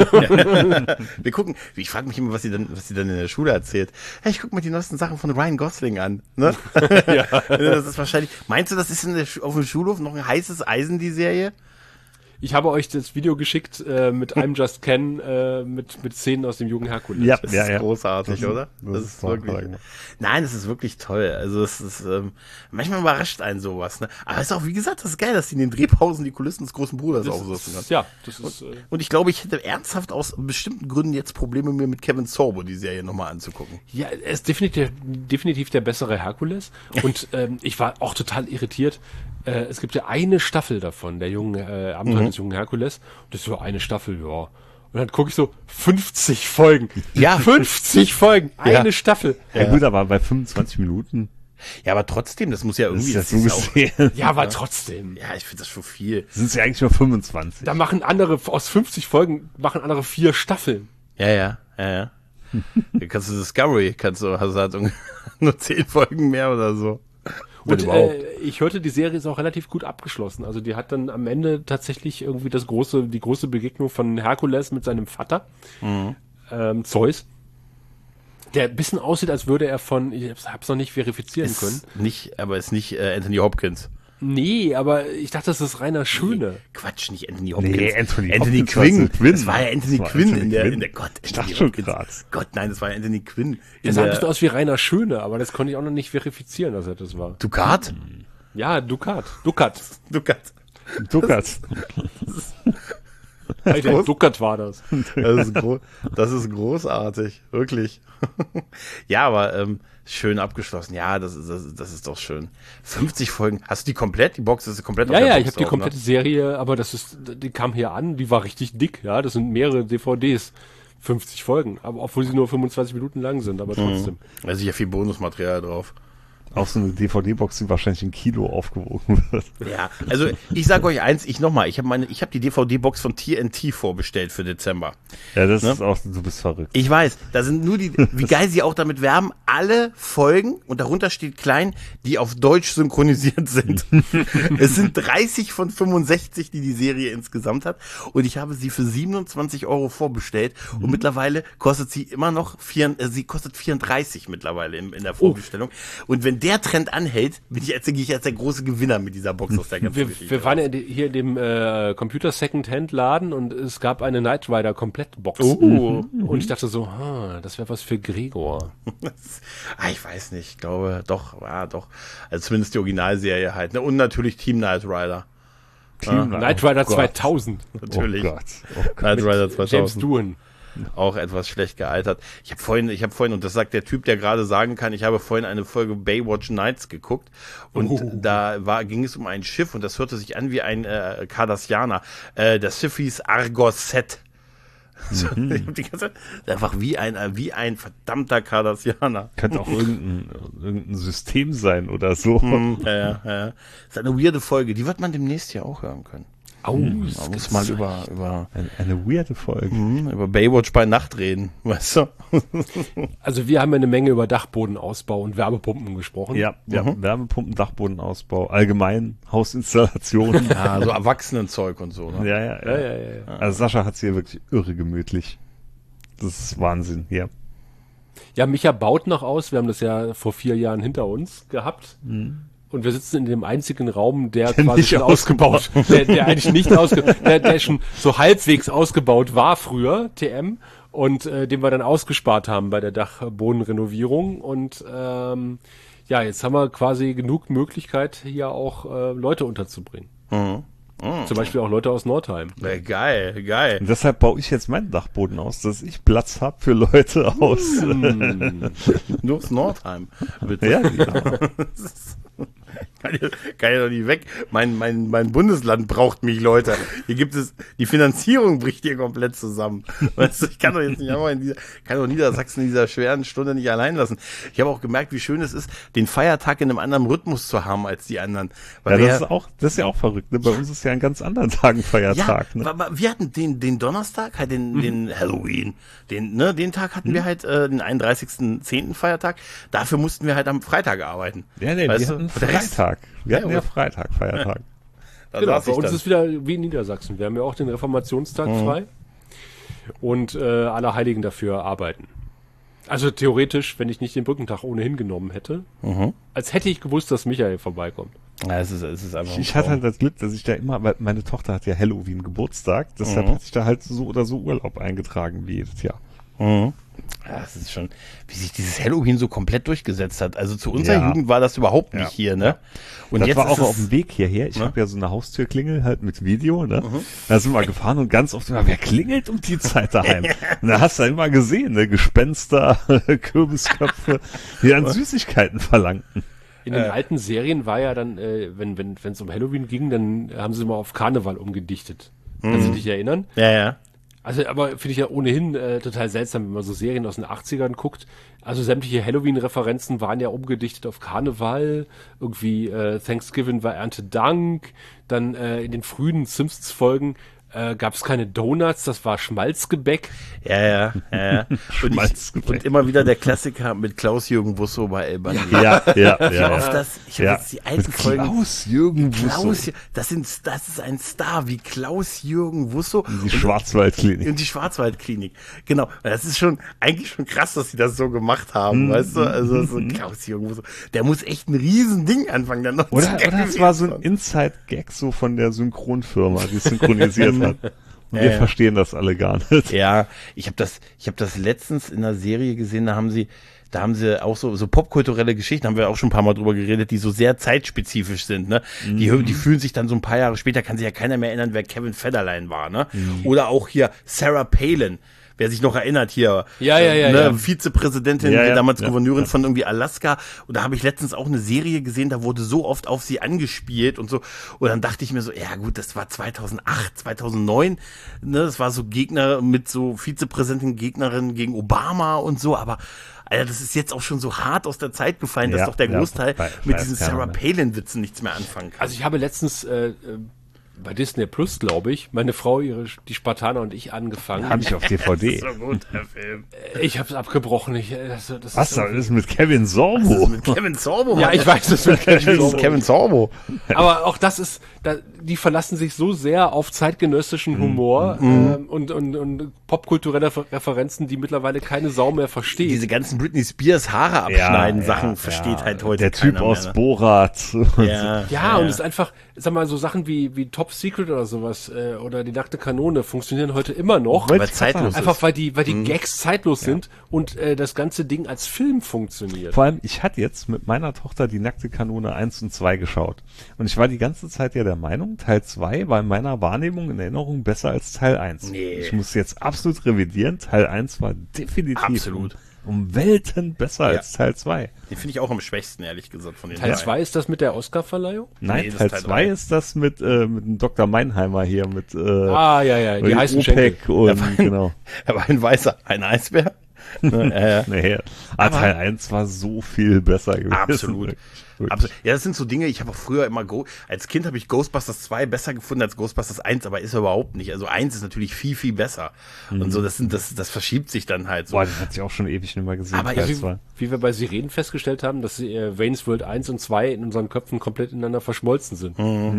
Wir gucken, ich frage mich immer, was sie dann, was sie dann in der Schule erzählt. Hey, ich guck mir die neuesten Sachen von Ryan Gosling an, ne? Ja. Das ist wahrscheinlich, meinst du, das ist in der, Schu- auf dem Schulhof noch ein heißes Eisen, die Serie? Ich habe euch das Video geschickt äh, mit I'm Just Ken, äh, mit, mit Szenen aus dem jungen Herkules. Ja, Das ja, ist ja. großartig, Das ist- oder? das ist wirklich. toll. Nein, das ist wirklich toll. Also es ist ähm, manchmal überrascht einen sowas, ne? Aber es ist auch, wie gesagt, das ist geil, dass die in den Drehpausen die Kulissen des großen Bruders das aufsetzen ist, kann. ja, das ist, äh, Und ich glaube, ich hätte ernsthaft aus bestimmten Gründen jetzt Probleme, mir mit Kevin Sorbo die Serie nochmal anzugucken. ja, er ist definitiv, definitiv der bessere Herkules. Und ähm, ich war auch total irritiert. Äh, es gibt ja eine Staffel davon, der jungen äh, Abenteuer des jungen Herkules. Und das ist so eine Staffel, ja. Und dann gucke ich so, fünfzig Folgen. Ja. fünfzig Folgen, eine Ja. Staffel. Ja, gut, aber bei fünfundzwanzig Minuten Ja, aber trotzdem, das muss ja ist irgendwie, das das so ist auch, gesehen. Ja, aber trotzdem. ja, ich finde das schon viel. Sind es ja eigentlich nur fünfundzwanzig. Da machen andere, aus fünfzig Folgen, machen andere vier Staffeln. Ja, ja, ja, ja. Dann kannst du Discovery, kannst du, hast halt nur zehn Folgen mehr oder so. Wenn Und überhaupt. äh, ich hörte, die Serie ist auch relativ gut abgeschlossen. Also die hat dann am Ende tatsächlich irgendwie das große, die große Begegnung von Herkules mit seinem Vater, ähm, Zeus, der ein bisschen aussieht, als würde er von, ich hab's noch nicht verifizieren können. Ist nicht, aber ist nicht äh, Anthony Hopkins. Nee, aber ich dachte, das ist Rainer Schöne. Quatsch, nicht Anthony Hopkins. Nee, Anthony Anthony Hopkins war Quinn. so Quinn. Das war ja Anthony Das war Quinn Anthony in der, Quinn. in der Gott. Ich Anthony dachte schon Hopkins. grad. Gott, nein, das war Anthony Quinn. Der In sah ein der bisschen aus wie Rainer Schöne, aber das konnte ich auch noch nicht verifizieren, dass er das war. Ducat? Ja, Ducat. Ducat. Ducat. Duckert. Hey, der Ducat war das. Das ist, gro das ist großartig, wirklich. Ja, aber ähm, schön abgeschlossen. Ja, das ist, das, ist- das ist doch schön. fünfzig Folgen. Hast du die komplett? Die Box ist komplett Ja, auf der ja, Box ich habe die drauf, komplette Serie, aber das ist, die kam hier an, die war richtig dick, ja, das sind mehrere D V Ds, fünfzig Folgen, aber obwohl sie nur fünfundzwanzig Minuten lang sind, aber trotzdem. Ne? Da ist ja viel Bonusmaterial drauf. Auch so eine D V D-Box, die wahrscheinlich ein Kilo aufgewogen wird. Ja, also ich sage euch eins, ich nochmal, ich habe meine, ich habe die D V D-Box von T N T vorbestellt für Dezember. Ja, das Ne? ist auch, du bist verrückt. Ich weiß, da sind nur die, wie geil sie auch damit werben, alle Folgen, und darunter steht klein, die auf Deutsch synchronisiert sind. Es sind dreißig von fünfundsechzig, die die Serie insgesamt hat, und ich habe sie für siebenundzwanzig Euro vorbestellt, und mittlerweile kostet sie immer noch, vier, äh, sie kostet vierunddreißig mittlerweile in, in der Vorbestellung. Oh. Und wenn der Trend anhält, bin ich als, gehe ich als der große Gewinner mit dieser Box aus der ganzen Wir, Geschichte. wir waren ja hier in dem äh, Computer Second-Hand Laden und es gab eine Knight Rider Komplettbox. Oh. Und ich dachte so, ha, das wäre was für Gregor. ah, ich weiß nicht, ich glaube, doch, ja, doch. Also zumindest die Originalserie halt, ne? Und natürlich Team Knight Rider. Team Knight Rider oh zweitausend. Natürlich. Oh Gott. Oh Gott. Knight Rider James zweitausend. Doohan. Auch etwas schlecht gealtert. Ich habe vorhin, ich habe vorhin, und das sagt der Typ, der gerade sagen kann, ich habe vorhin eine Folge Baywatch Nights geguckt, und Oh. da war, ging es um ein Schiff, und das hörte sich an wie ein äh, Cardassianer. Äh, das Schiff hieß Argoset. So, ich hab die ganze Zeit, einfach wie ein, wie ein verdammter Cardassianer. Könnte auch irgendein, irgendein System sein oder so. Hm, ja, ja, ja. Das ist eine weirde Folge, die wird man demnächst ja auch hören können. Oh, Man muss mal über, über, Eine, eine weirde Folge. hm, über Baywatch bei Nacht reden, weißt du? Also wir haben ja eine Menge über Dachbodenausbau und Wärmepumpen gesprochen. Ja, ja, Wärmepumpen, Dachbodenausbau, allgemein Hausinstallationen. Ja, so Erwachsenenzeug und so, ne? Ja, ja, ja. Ja, ja, ja, ja. Also Sascha hat's hier wirklich irre gemütlich. Das ist Wahnsinn, ja. Ja, Micha baut noch aus. Wir haben das ja vor vier Jahren hinter uns gehabt. Und wir sitzen in dem einzigen Raum, der, Der quasi nicht schon ausgebaut, der, der eigentlich nicht ausgebaut, der, der schon so halbwegs ausgebaut war früher, T M, und äh, den wir dann ausgespart haben bei der Dachbodenrenovierung. Und ähm, ja, jetzt haben wir quasi genug Möglichkeit, hier auch äh, Leute unterzubringen. Mhm. Mhm. Zum Beispiel auch Leute aus Nordheim. Ja, geil, geil. Und deshalb baue ich jetzt meinen Dachboden aus, dass ich Platz habe für Leute aus. Nur aus Nordheim, bitte. ja, ja. Kann ja, kann ja doch nicht weg. Mein, mein, mein Bundesland braucht mich, Leute. Hier gibt es, die Finanzierung bricht hier komplett zusammen. Weißt du, ich kann doch jetzt nicht einmal in dieser, kann doch Niedersachsen in dieser schweren Stunde nicht allein lassen. Ich habe auch gemerkt, wie schön es ist, den Feiertag in einem anderen Rhythmus zu haben als die anderen. Weil ja, wir, das ist auch, das ist ja auch verrückt. Ne? Bei uns ist ja an ganz anderen Tagen Feiertag. ja, Ne? aber wir hatten den, den Donnerstag, halt den, den Halloween, den, ne, den Tag hatten Mhm. wir halt, äh, den einunddreißigsten zehnten Feiertag. Dafür mussten wir halt am Freitag arbeiten. Ja, nee, Weißt wir du? hatten Der Rest- Freitag. Wir hatten Ja, ja gut. Freitag, Feiertag. Da Genau, saß bei ich uns dann. ist wieder wie in Niedersachsen. Wir haben ja auch den Reformationstag frei und äh, alle Heiligen dafür arbeiten. Also theoretisch, wenn ich nicht den Brückentag ohnehin genommen hätte, Mhm. als hätte ich gewusst, dass Michael vorbeikommt. Ja, es ist, es ist einfach. Ich, ein ich hatte Traum. halt das Glück, dass ich da immer, weil meine Tochter hat ja Halloween Geburtstag, deshalb Mhm. hatte ich da halt so oder so Urlaub eingetragen wie jedes Jahr. Mhm. Ja, es ist schon, wie sich dieses Halloween so komplett durchgesetzt hat. Also zu unserer Ja. Jugend war das überhaupt nicht Ja. hier, ne? Und das jetzt war ist auch es, auf dem Weg hierher. Ich Ne? habe ja so eine Haustürklingel halt mit Video, ne? Da sind wir gefahren und ganz oft immer, wer klingelt um die Zeit daheim? Und da hast du immer gesehen, ne? Gespenster, Kürbisköpfe, die dann Süßigkeiten verlangten. In den alten Serien war ja dann, äh, wenn wenn wenn es um Halloween ging, dann haben sie mal auf Karneval umgedichtet. Kannst du dich erinnern? Ja, ja. Also, aber finde ich ja ohnehin äh, total seltsam, wenn man so Serien aus den achtzigern guckt. Also sämtliche Halloween-Referenzen waren ja umgedichtet auf Karneval, irgendwie äh, Thanksgiving war Erntedank, dann äh, in den frühen Simpsons-Folgen äh, gab es keine Donuts, das war Schmalzgebäck. Ja, ja, ja, ja. Und, ich, Schmalzgebäck. und immer wieder der Klassiker mit Klaus-Jürgen Wusso bei Elban. Ja, ja, ja. Wie ja. oft das, ich habe Ja. jetzt die alten Mit Folgen. Klaus-Jürgen Wusso. Klaus, das, sind, das ist ein Star wie Klaus-Jürgen Wusso. Die Schwarzwaldklinik. Und die Schwarzwaldklinik. Genau. Das ist schon, eigentlich schon krass, dass sie das so gemacht haben, Mhm. weißt du? Also, so Klaus-Jürgen Wusso. Der muss echt ein Riesending anfangen, dann noch Oder, oder es war so ein Inside-Gag so von der Synchronfirma, die es synchronisiert hat. Und wir Ja, ja. verstehen das alle gar nicht. Ja, ich habe das, ich habe das letztens in einer Serie gesehen, da haben sie, da haben sie auch so, so popkulturelle Geschichten, haben wir auch schon ein paar Mal drüber geredet, die so sehr zeitspezifisch sind, ne? Die, Mhm. die fühlen sich dann so ein paar Jahre später, kann sich ja keiner mehr erinnern, wer Kevin Federline war, ne? Mhm. Oder auch hier Sarah Palin. Wer sich noch erinnert hier, Ja, ja, ja, ne, ja. Vizepräsidentin, Ja, ja, damals ja, Gouverneurin ja. von irgendwie Alaska. Und da habe ich letztens auch eine Serie gesehen, da wurde so oft auf sie angespielt und so. Und dann dachte ich mir so, ja gut, das war zweitausendacht, zweitausendneun, ne, das war so Gegner mit so Vizepräsidentin, Gegnerin gegen Obama und so, aber Alter, das ist jetzt auch schon so hart aus der Zeit gefallen, dass Ja, doch der ja, Großteil bei- mit bei diesen keiner Sarah mehr. Palin-Witzen nichts mehr anfangen kann. Also ich habe letztens äh, äh, bei Disney Plus, glaube ich, meine Frau, ihre, die Spartaner und ich angefangen. Habe ich auf D V D. so gut, der Film. Ich habe es abgebrochen. Ich, äh, das, das Was ist soll irgendwie- das mit Kevin Sorbo? Mit Kevin Sorbo. Ja, Mann. ich weiß, das wird Das ist Kevin Sorbo. Aber auch das ist, da, die verlassen sich so sehr auf zeitgenössischen Humor ähm, und, und, und popkulturelle Refer- Referenzen, die mittlerweile keine Sau mehr versteht. Diese ganzen Britney Spears Haare abschneiden Ja, Sachen ja, versteht ja. halt heute Der Typ keiner aus mehr, ne? Borat. Ja, ja, und es ist einfach, sag mal, so Sachen wie, wie Top Secret oder sowas äh, oder die nackte Kanone funktionieren heute immer noch. Weil weil es zeitlos Einfach ist. weil die, weil die Gags zeitlos sind und äh, das ganze Ding als Film funktioniert. Vor allem, ich hatte jetzt mit meiner Tochter die nackte Kanone eins und zwei geschaut. Und ich war die ganze Zeit ja der Meinung, Teil zwei war in meiner Wahrnehmung, in Erinnerung besser als Teil eins. Nee. Ich muss jetzt absolut revidieren. Teil eins war definitiv Absolut. um, um Welten besser Ja. als Teil zwei. Den finde ich auch am schwächsten, ehrlich gesagt, von den Teil drei. zwei ist das mit der Oscarverleihung? Nein, Nee, das Teil ist Teil zwei drei. ist das mit, äh, mit dem Doktor Meinheimer hier, mit äh, Ah, ja, ja, die mit heißen Schenkel. OPEC und Da war ein- genau. Er war ein weißer, ein Eisbär. Ne, äh, Nee, aber Teil eins war so viel besser gewesen. Absolut. Wirklich. Wirklich. Absolut. Ja, das sind so Dinge, ich habe auch früher immer, Go als Kind habe ich Ghostbusters zwei besser gefunden als Ghostbusters eins, aber ist er überhaupt nicht. Also eins ist natürlich viel, viel besser. Und so, das sind, das, das verschiebt sich dann halt so. Boah, das hatte ich auch schon ewig nicht mehr gesehen. Aber Teil ich- zwei. Wie wir bei Sirenen festgestellt haben, dass äh, Wayne's World eins und zwei in unseren Köpfen komplett ineinander verschmolzen sind.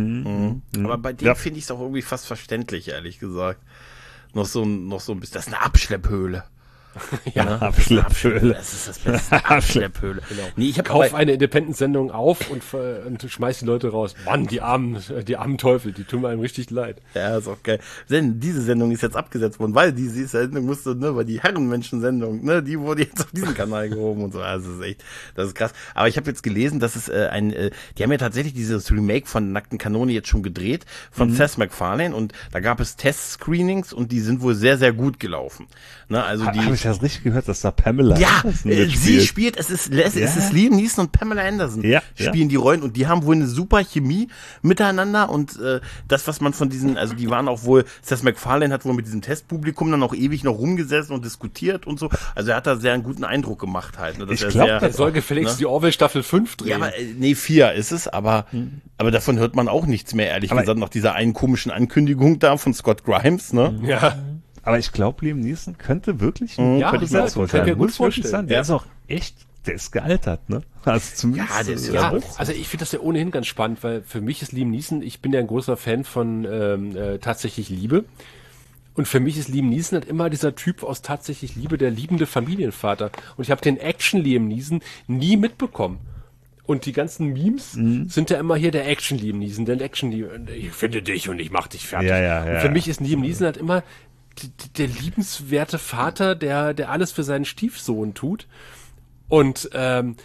Aber bei dem Ja. finde ich es auch irgendwie fast verständlich, ehrlich gesagt. Noch so, ein- noch so ein bisschen, das ist eine Abschlepphöhle. Ja, Abschlepphöhle. Das ist das Beste. Abschlepphöhle. Nee, ich habe Kauf eine Independent-Sendung auf und, ver- und schmeiß die Leute raus. Mann, die armen, die armen Teufel, die tun mir einem richtig leid. Ja, ist auch geil. Denn diese Sendung ist jetzt abgesetzt worden, weil diese Sendung musste, ne, weil die Herrenmenschen-Sendung, ne, die wurde jetzt auf diesen Kanal gehoben und so. Also das ist echt, das ist krass. Aber ich habe jetzt gelesen, dass es äh, ein, äh, die haben ja tatsächlich dieses Remake von Nackten Kanone jetzt schon gedreht, von Mhm. Seth MacFarlane, und da gab es Test-Screenings und die sind wohl sehr, sehr gut gelaufen. Ne, also die. Habe ich das richtig gehört, dass da Pamela Ja, Anderson äh, sie mitspielt? spielt, es ist, es Ja. ist Liam Neeson und Pamela Anderson Ja, spielen die Rollen, und die haben wohl eine super Chemie miteinander, und äh, das, was man von diesen, also die waren auch wohl, Seth MacFarlane hat wohl mit diesem Testpublikum dann auch ewig noch rumgesessen und diskutiert und so, also er hat da sehr einen guten Eindruck gemacht halt. Ne, dass Ich er glaub, sehr, Er soll gefälligst ne? die Orwell Staffel fünf drehen. Ja, aber äh, nee, vier ist es, aber aber davon hört man auch nichts mehr, ehrlich Aber- gesagt, nach dieser einen komischen Ankündigung da von Scott Grimes, ne? ja. Aber ich glaube, Liam Neeson könnte wirklich ein Ja, guter ich glaub, Besetzung kann ich sein. mir gut Muss wirklich vorstellen. sein. Der Ja. ist auch echt, der ist gealtert, ne? Also zumindest. Ja, der ist äh, ja Ja, hoch. also ich finde das ja ohnehin ganz spannend, weil für mich ist Liam Neeson, ich bin ja ein großer Fan von ähm, äh, Tatsächlich Liebe. Und für mich ist Liam Neeson halt immer dieser Typ aus Tatsächlich Liebe, der liebende Familienvater. Und ich habe den Action Liam Neeson nie mitbekommen. Und die ganzen Memes Mhm. sind ja immer hier der Action Liam Neeson, der Action Liam, ich finde dich und ich mach dich fertig. Ja, ja, ja, und für ja. mich ist Liam Neeson halt immer d- d- der liebenswerte Vater, der, der alles für seinen Stiefsohn tut. Und ähm,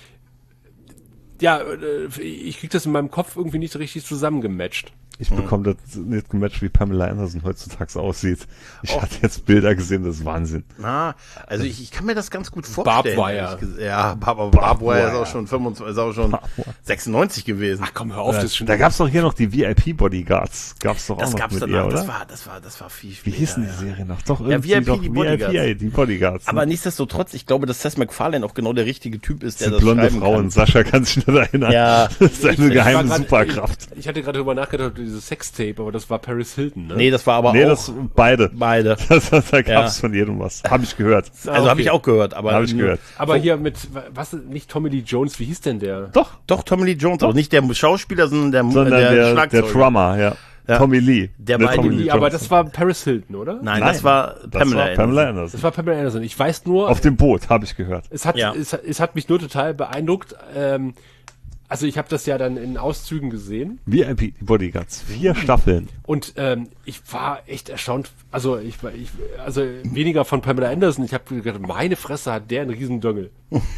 ja, äh, ich krieg das in meinem Kopf irgendwie nicht so richtig zusammengematcht. Ich bekomme das nicht gematcht, wie Pamela Anderson heutzutage aussieht. Ich Oh. hatte jetzt Bilder gesehen, das ist Wahnsinn. Na, also ich, ich kann mir das ganz gut vorstellen. Barbed Wire. ehrlich gesagt. Ja, Barb, Barb Wire ist Wire. auch schon fünfundzwanzig, ist auch schon sechsundneunzig gewesen. Ach komm, hör auf, das ist schon. Da gab's doch hier noch die V I P-Bodyguards. Gab's doch das auch noch gab's mit dann ihr, noch, oder? das war, das war, das war viel Wie später. hieß denn die ja. Serie noch? Doch, Ja, irgendwie V I P, doch die V I P, Bodyguards. die Bodyguards. Aber ne? nichtsdestotrotz, ich glaube, dass Seth MacFarlane auch genau der richtige Typ ist, der Diese das blonde schreiben Frau kann. und Sascha kann sich nicht erinnern. Ja. Das ist Ich- eine ich geheime war grad- Superkraft. Ich, ich hatte gerade drüber nachgedacht, über dieses Sextape, aber das war Paris Hilton, ne? Nee, das war aber Nee, auch das beide. beide. Das, das, da gab's Ja. von jedem was. Habe ich gehört. Also habe okay. ich auch gehört, aber Habe ich nur- gehört. Aber hier mit, was, nicht Tommy Lee Jones, wie hieß denn der? Doch, Doch, Tommy Lee Jones, aber nicht der Schauspieler, sondern der, sondern der, der, der, Schlagzeuger. Drummer, ja. Ja. Tommy Lee. Der Ne, beide Tommy Lee, Lee aber Jones. das war Paris Hilton, oder? Nein, Nein, das war das Pamela war Pamela Anderson. Anderson. Das war Pamela Anderson. Ich weiß nur, Auf dem Boot, habe ich gehört. es hat, Ja. es, es hat mich nur total beeindruckt. Ähm, also ich habe das ja dann in Auszügen gesehen V I P, die Bodyguards. Vier Staffeln. und ähm, ich war echt erstaunt. Also ich war, ich, also weniger von Pamela Anderson. Ich habe gedacht, meine Fresse hat der einen riesen Döngel.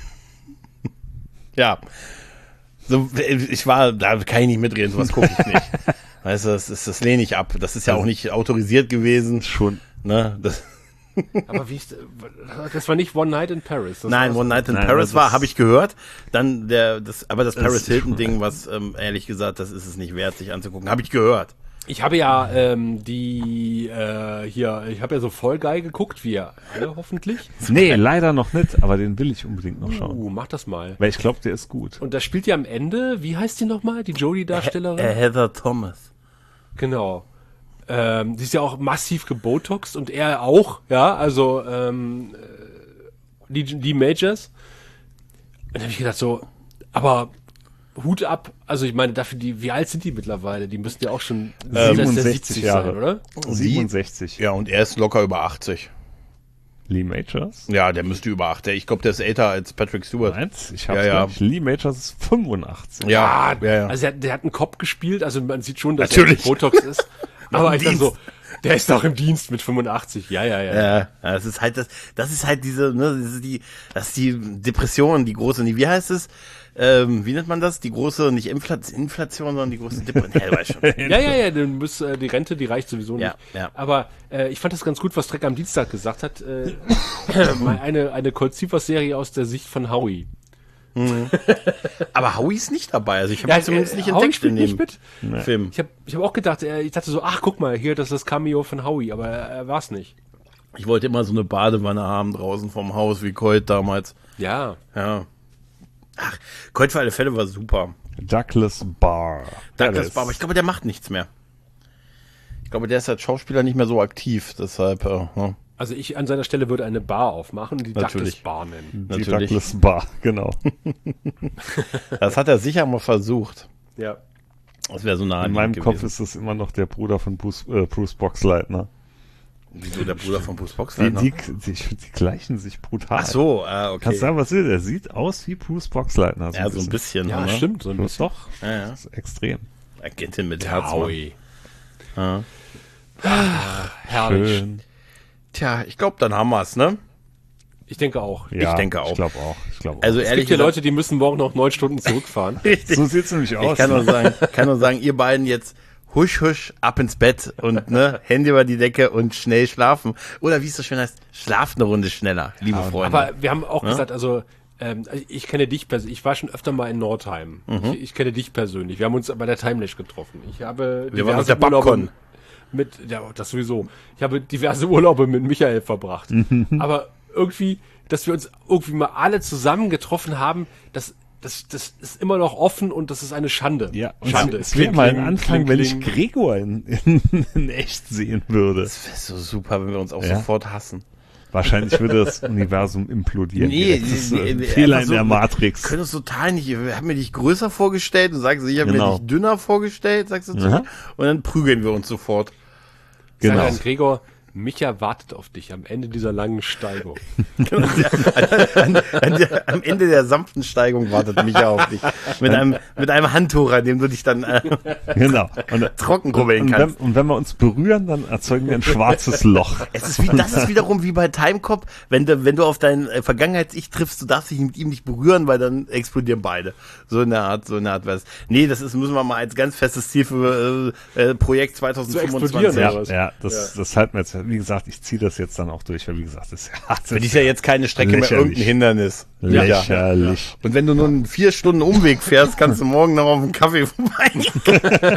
Ja. So, ich war, da kann ich nicht mitreden, sowas gucke ich nicht. Weißt du, das, ist, das lehne ich ab. Das ist ja auch nicht autorisiert gewesen. Schon. Ne? Das, Aber wie ist, das war nicht One Night in Paris. Das nein, war, One Night in Nein, Paris das war, ist- habe ich gehört. Dann der, das, aber das Das Paris ist Hilton schon- Ding, was ähm, ehrlich gesagt, das ist es nicht wert, sich anzugucken. Habe ich gehört. Ich habe ja ähm, die äh, hier, ich habe ja so Fall Guy geguckt, wir alle hoffentlich. Nee, leider noch nicht, aber den will ich unbedingt noch schauen. Uh, mach das mal. Weil ich glaube, der ist gut. Und da spielt ja am Ende, wie heißt die nochmal, die Jodie-Darstellerin? Äh, Heather Thomas. Genau. Ähm, die ist ja auch massiv gebotoxt und er auch, ja, also ähm, die, die Majors. Und da habe ich gedacht so, aber Hut ab, also ich meine, dafür die, wie alt sind die mittlerweile? Die müssten ja auch schon Ähm, siebenundsechzig Jahre. sein, oder? siebenundsechzig. Ja, und er ist locker über achtzig. Lee Majors? Ja, der müsste über achtzig. Ich glaube, der ist älter als Patrick Stewart. Meinst? Ich hab's Ja, ja. gleich. Lee Majors ist fünfundachtzig. Ja, ja, ja. Also der, der hat einen Cop gespielt, also man sieht schon, dass Natürlich. er Botox ist. Aber ich dachte Dienst. so, der ist doch im Dienst mit fünfundachtzig. Ja, ja, ja. Ja, ja, das ist halt das, das ist halt diese, ne, das ist die, das ist die Depression, die große, wie heißt es? Ähm, wie nennt man das? Die große, nicht Inflation, Inflation sondern die große Depression. Ja, du weißt schon. Ja, ja, ja, du musst, äh, die Rente, die reicht sowieso nicht. Ja, ja. Aber äh, ich fand das ganz gut, was Dreck am Dienstag gesagt hat. Äh, mal eine eine Colt Seavers Serie aus der Sicht von Howie. Aber Howie ist nicht dabei, also ich habe Ja, ihn zumindest äh, nicht Howie entdeckt spielt in dem nicht mit? Film. Ich habe ich hab auch gedacht, äh, ich dachte so, ach, guck mal, hier, das ist das Cameo von Howie, aber er war's nicht. Ich wollte immer so eine Badewanne haben draußen vom Haus, wie Colt damals. Ja. Ja. Ach, Colt für alle Fälle war super. Douglas Barr. Douglas Ja, Barr, aber ich glaube, der macht nichts mehr. Ich glaube, der ist als Schauspieler nicht mehr so aktiv, deshalb, äh, ne? Also ich an seiner Stelle würde eine Bar aufmachen und die Douglas Natürlich. Bar nennen. Die Natürlich. Douglas Barr, genau. Das hat er sicher mal versucht. Ja. Das wäre so nah In meinem Kopf ist es immer noch der Bruder von Bruce, äh, Bruce Boxleitner. Wieso der Bruder von Bruce Die, Boxleitner? die, die, die gleichen sich brutal. Ach so, ah, okay. Kannst du sagen, was will? Der sieht aus wie Bruce Boxleitner. Ja, so ein bisschen. Ja, ne? stimmt, so ein bisschen. Doch, Ja, ja. das ist extrem. Agentin mit Herz. Howie. Ja. Herrlich. Schön. Tja, ich glaube, dann haben wir's, ne? Ich denke auch. Ja, denke auch. Ich glaube auch. Ich glaube auch. Also Es ehrlich gibt hier gesagt, Leute, die müssen morgen noch neun Stunden zurückfahren. richtig. so sieht's nämlich Ich aus. kann nur ne? sagen, kann nur sagen, ihr beiden jetzt husch husch ab ins Bett und ne, Hände über die Decke und schnell schlafen. Oder wie es so schön heißt, schlaft eine Runde schneller, liebe Freunde. Aber wir haben auch Ja? gesagt, also ähm, ich kenne dich persönlich. Ich war schon öfter mal in Nordheim. Ich, ich kenne dich persönlich. Wir haben uns bei der Timelash getroffen. Ich habe Wir waren auf diverse der Urlaube Babcon. mit, ja, das sowieso. Ich habe diverse Urlaube mit Michael verbracht. Aber irgendwie, dass wir uns irgendwie mal alle zusammen getroffen haben, das Das, das ist immer noch offen und das ist eine Schande. Ja, und Schande. es wäre mal ein Kling, Anfang, kling, wenn ich kling. Gregor in, in, in echt sehen würde. Das wäre so super, wenn wir uns auch Ja. sofort hassen. Wahrscheinlich würde das Universum implodieren. Nee, das ist nee, ein nee, Fehler einfach in der so- Matrix. Können uns total nicht, wir haben mir dich größer vorgestellt und sagst du, ich habe Genau. mir dich dünner vorgestellt, sagst du zu Aha. mir. Und dann prügeln wir uns sofort. Sag Genau. an Gregor, Micha wartet auf dich am Ende dieser langen Steigung. an, an der, am Ende der sanften Steigung wartet Micha auf dich. Mit einem, mit einem Handtuch, an dem du dich dann äh, Genau. Und, trocken kurbeln und, wenn, kannst. und wenn wir uns berühren, dann erzeugen wir ein schwarzes Loch. Es ist wie, das ist wiederum wie bei Timecop, wenn du, wenn du auf dein äh, Vergangenheits-Ich triffst, du darfst dich mit ihm nicht berühren, weil dann explodieren beide. So in der Art, so in der Art was. Nee, das ist, müssen wir mal als ganz festes Ziel für äh, äh, Projekt zwanzig fünfundzwanzig. explodieren, Ja, was? ja, das, das halten wir jetzt. Wie gesagt, ich ziehe das jetzt dann auch durch, weil wie gesagt, das ist ja, das Für dich ist ja jetzt keine Strecke mehr Lächerlich. irgendein Hindernis. lächerlich. Und wenn du nur einen vier Stunden Umweg fährst, kannst du morgen noch auf einen Kaffee vorbeigehen.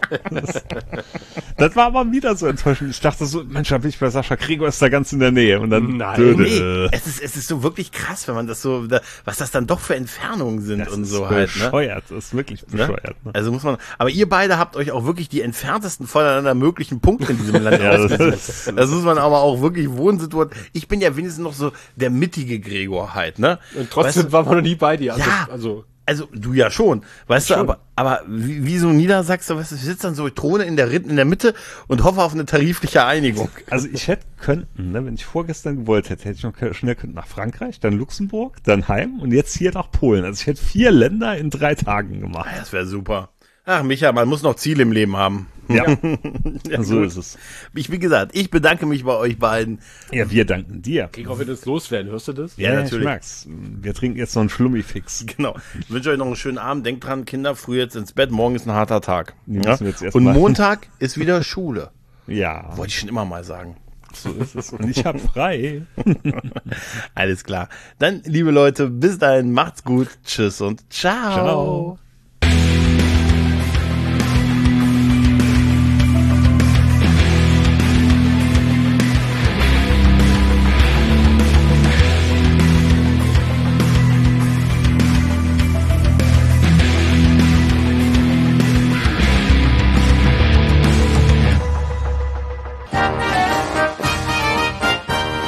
Das war aber wieder so enttäuschend. Ich dachte so, Mensch, da bin ich bei Sascha Gregor, ist da ganz in der Nähe. Und dann Nein. Döde. Nee, es ist, es ist so wirklich krass, wenn man das so, da, was das dann doch für Entfernungen sind Das und ist so halt, ne? bescheuert. Das ist wirklich Ne? bescheuert. Ne? Also muss man, aber ihr beide habt euch auch wirklich die entferntesten voneinander möglichen Punkte in diesem Land Ja, das ausgesucht. ist- Das muss man aber auch wirklich Wohnsituation. Ich bin ja wenigstens noch so der mittige Gregor halt, ne? Und trotzdem Weißt du, waren wir noch nie bei dir. Also, Ja. also also du ja schon, weißt du, Schon. aber, aber wie, wie so ein Niedersachser, weißt du, ich sitze dann so, ich throne in der, Ritt- in der Mitte und hoffe auf eine tarifliche Einigung. Also ich hätte könnten, ne, wenn ich vorgestern gewollt hätte, hätte ich noch schnell können nach Frankreich, dann Luxemburg, dann heim und jetzt hier nach Polen. Also ich hätte vier Länder in drei Tagen gemacht. Das wäre super. Ach, Micha, man muss noch Ziele im Leben haben. Ja, Ja, so gut. ist es. Ich, wie gesagt, ich bedanke mich bei euch beiden. Ja, wir danken dir. Gregor wird es loswerden, hörst du das? Ja, Ja, natürlich. ich merk's. Wir trinken jetzt noch einen Schlummifix. Genau. Ich wünsche euch noch einen schönen Abend. Denkt dran, Kinder, früh jetzt ins Bett. Morgen ist ein harter Tag. Die Ja? müssen wir jetzt erst Und mal- Montag ist wieder Schule. Ja, Wollte ich schon immer mal sagen. so ist es. Und ich habe frei. Alles klar. Dann, liebe Leute, bis dahin, macht's gut. Tschüss und ciao. Ciao.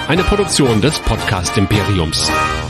Eine Produktion des Podcast Imperiums.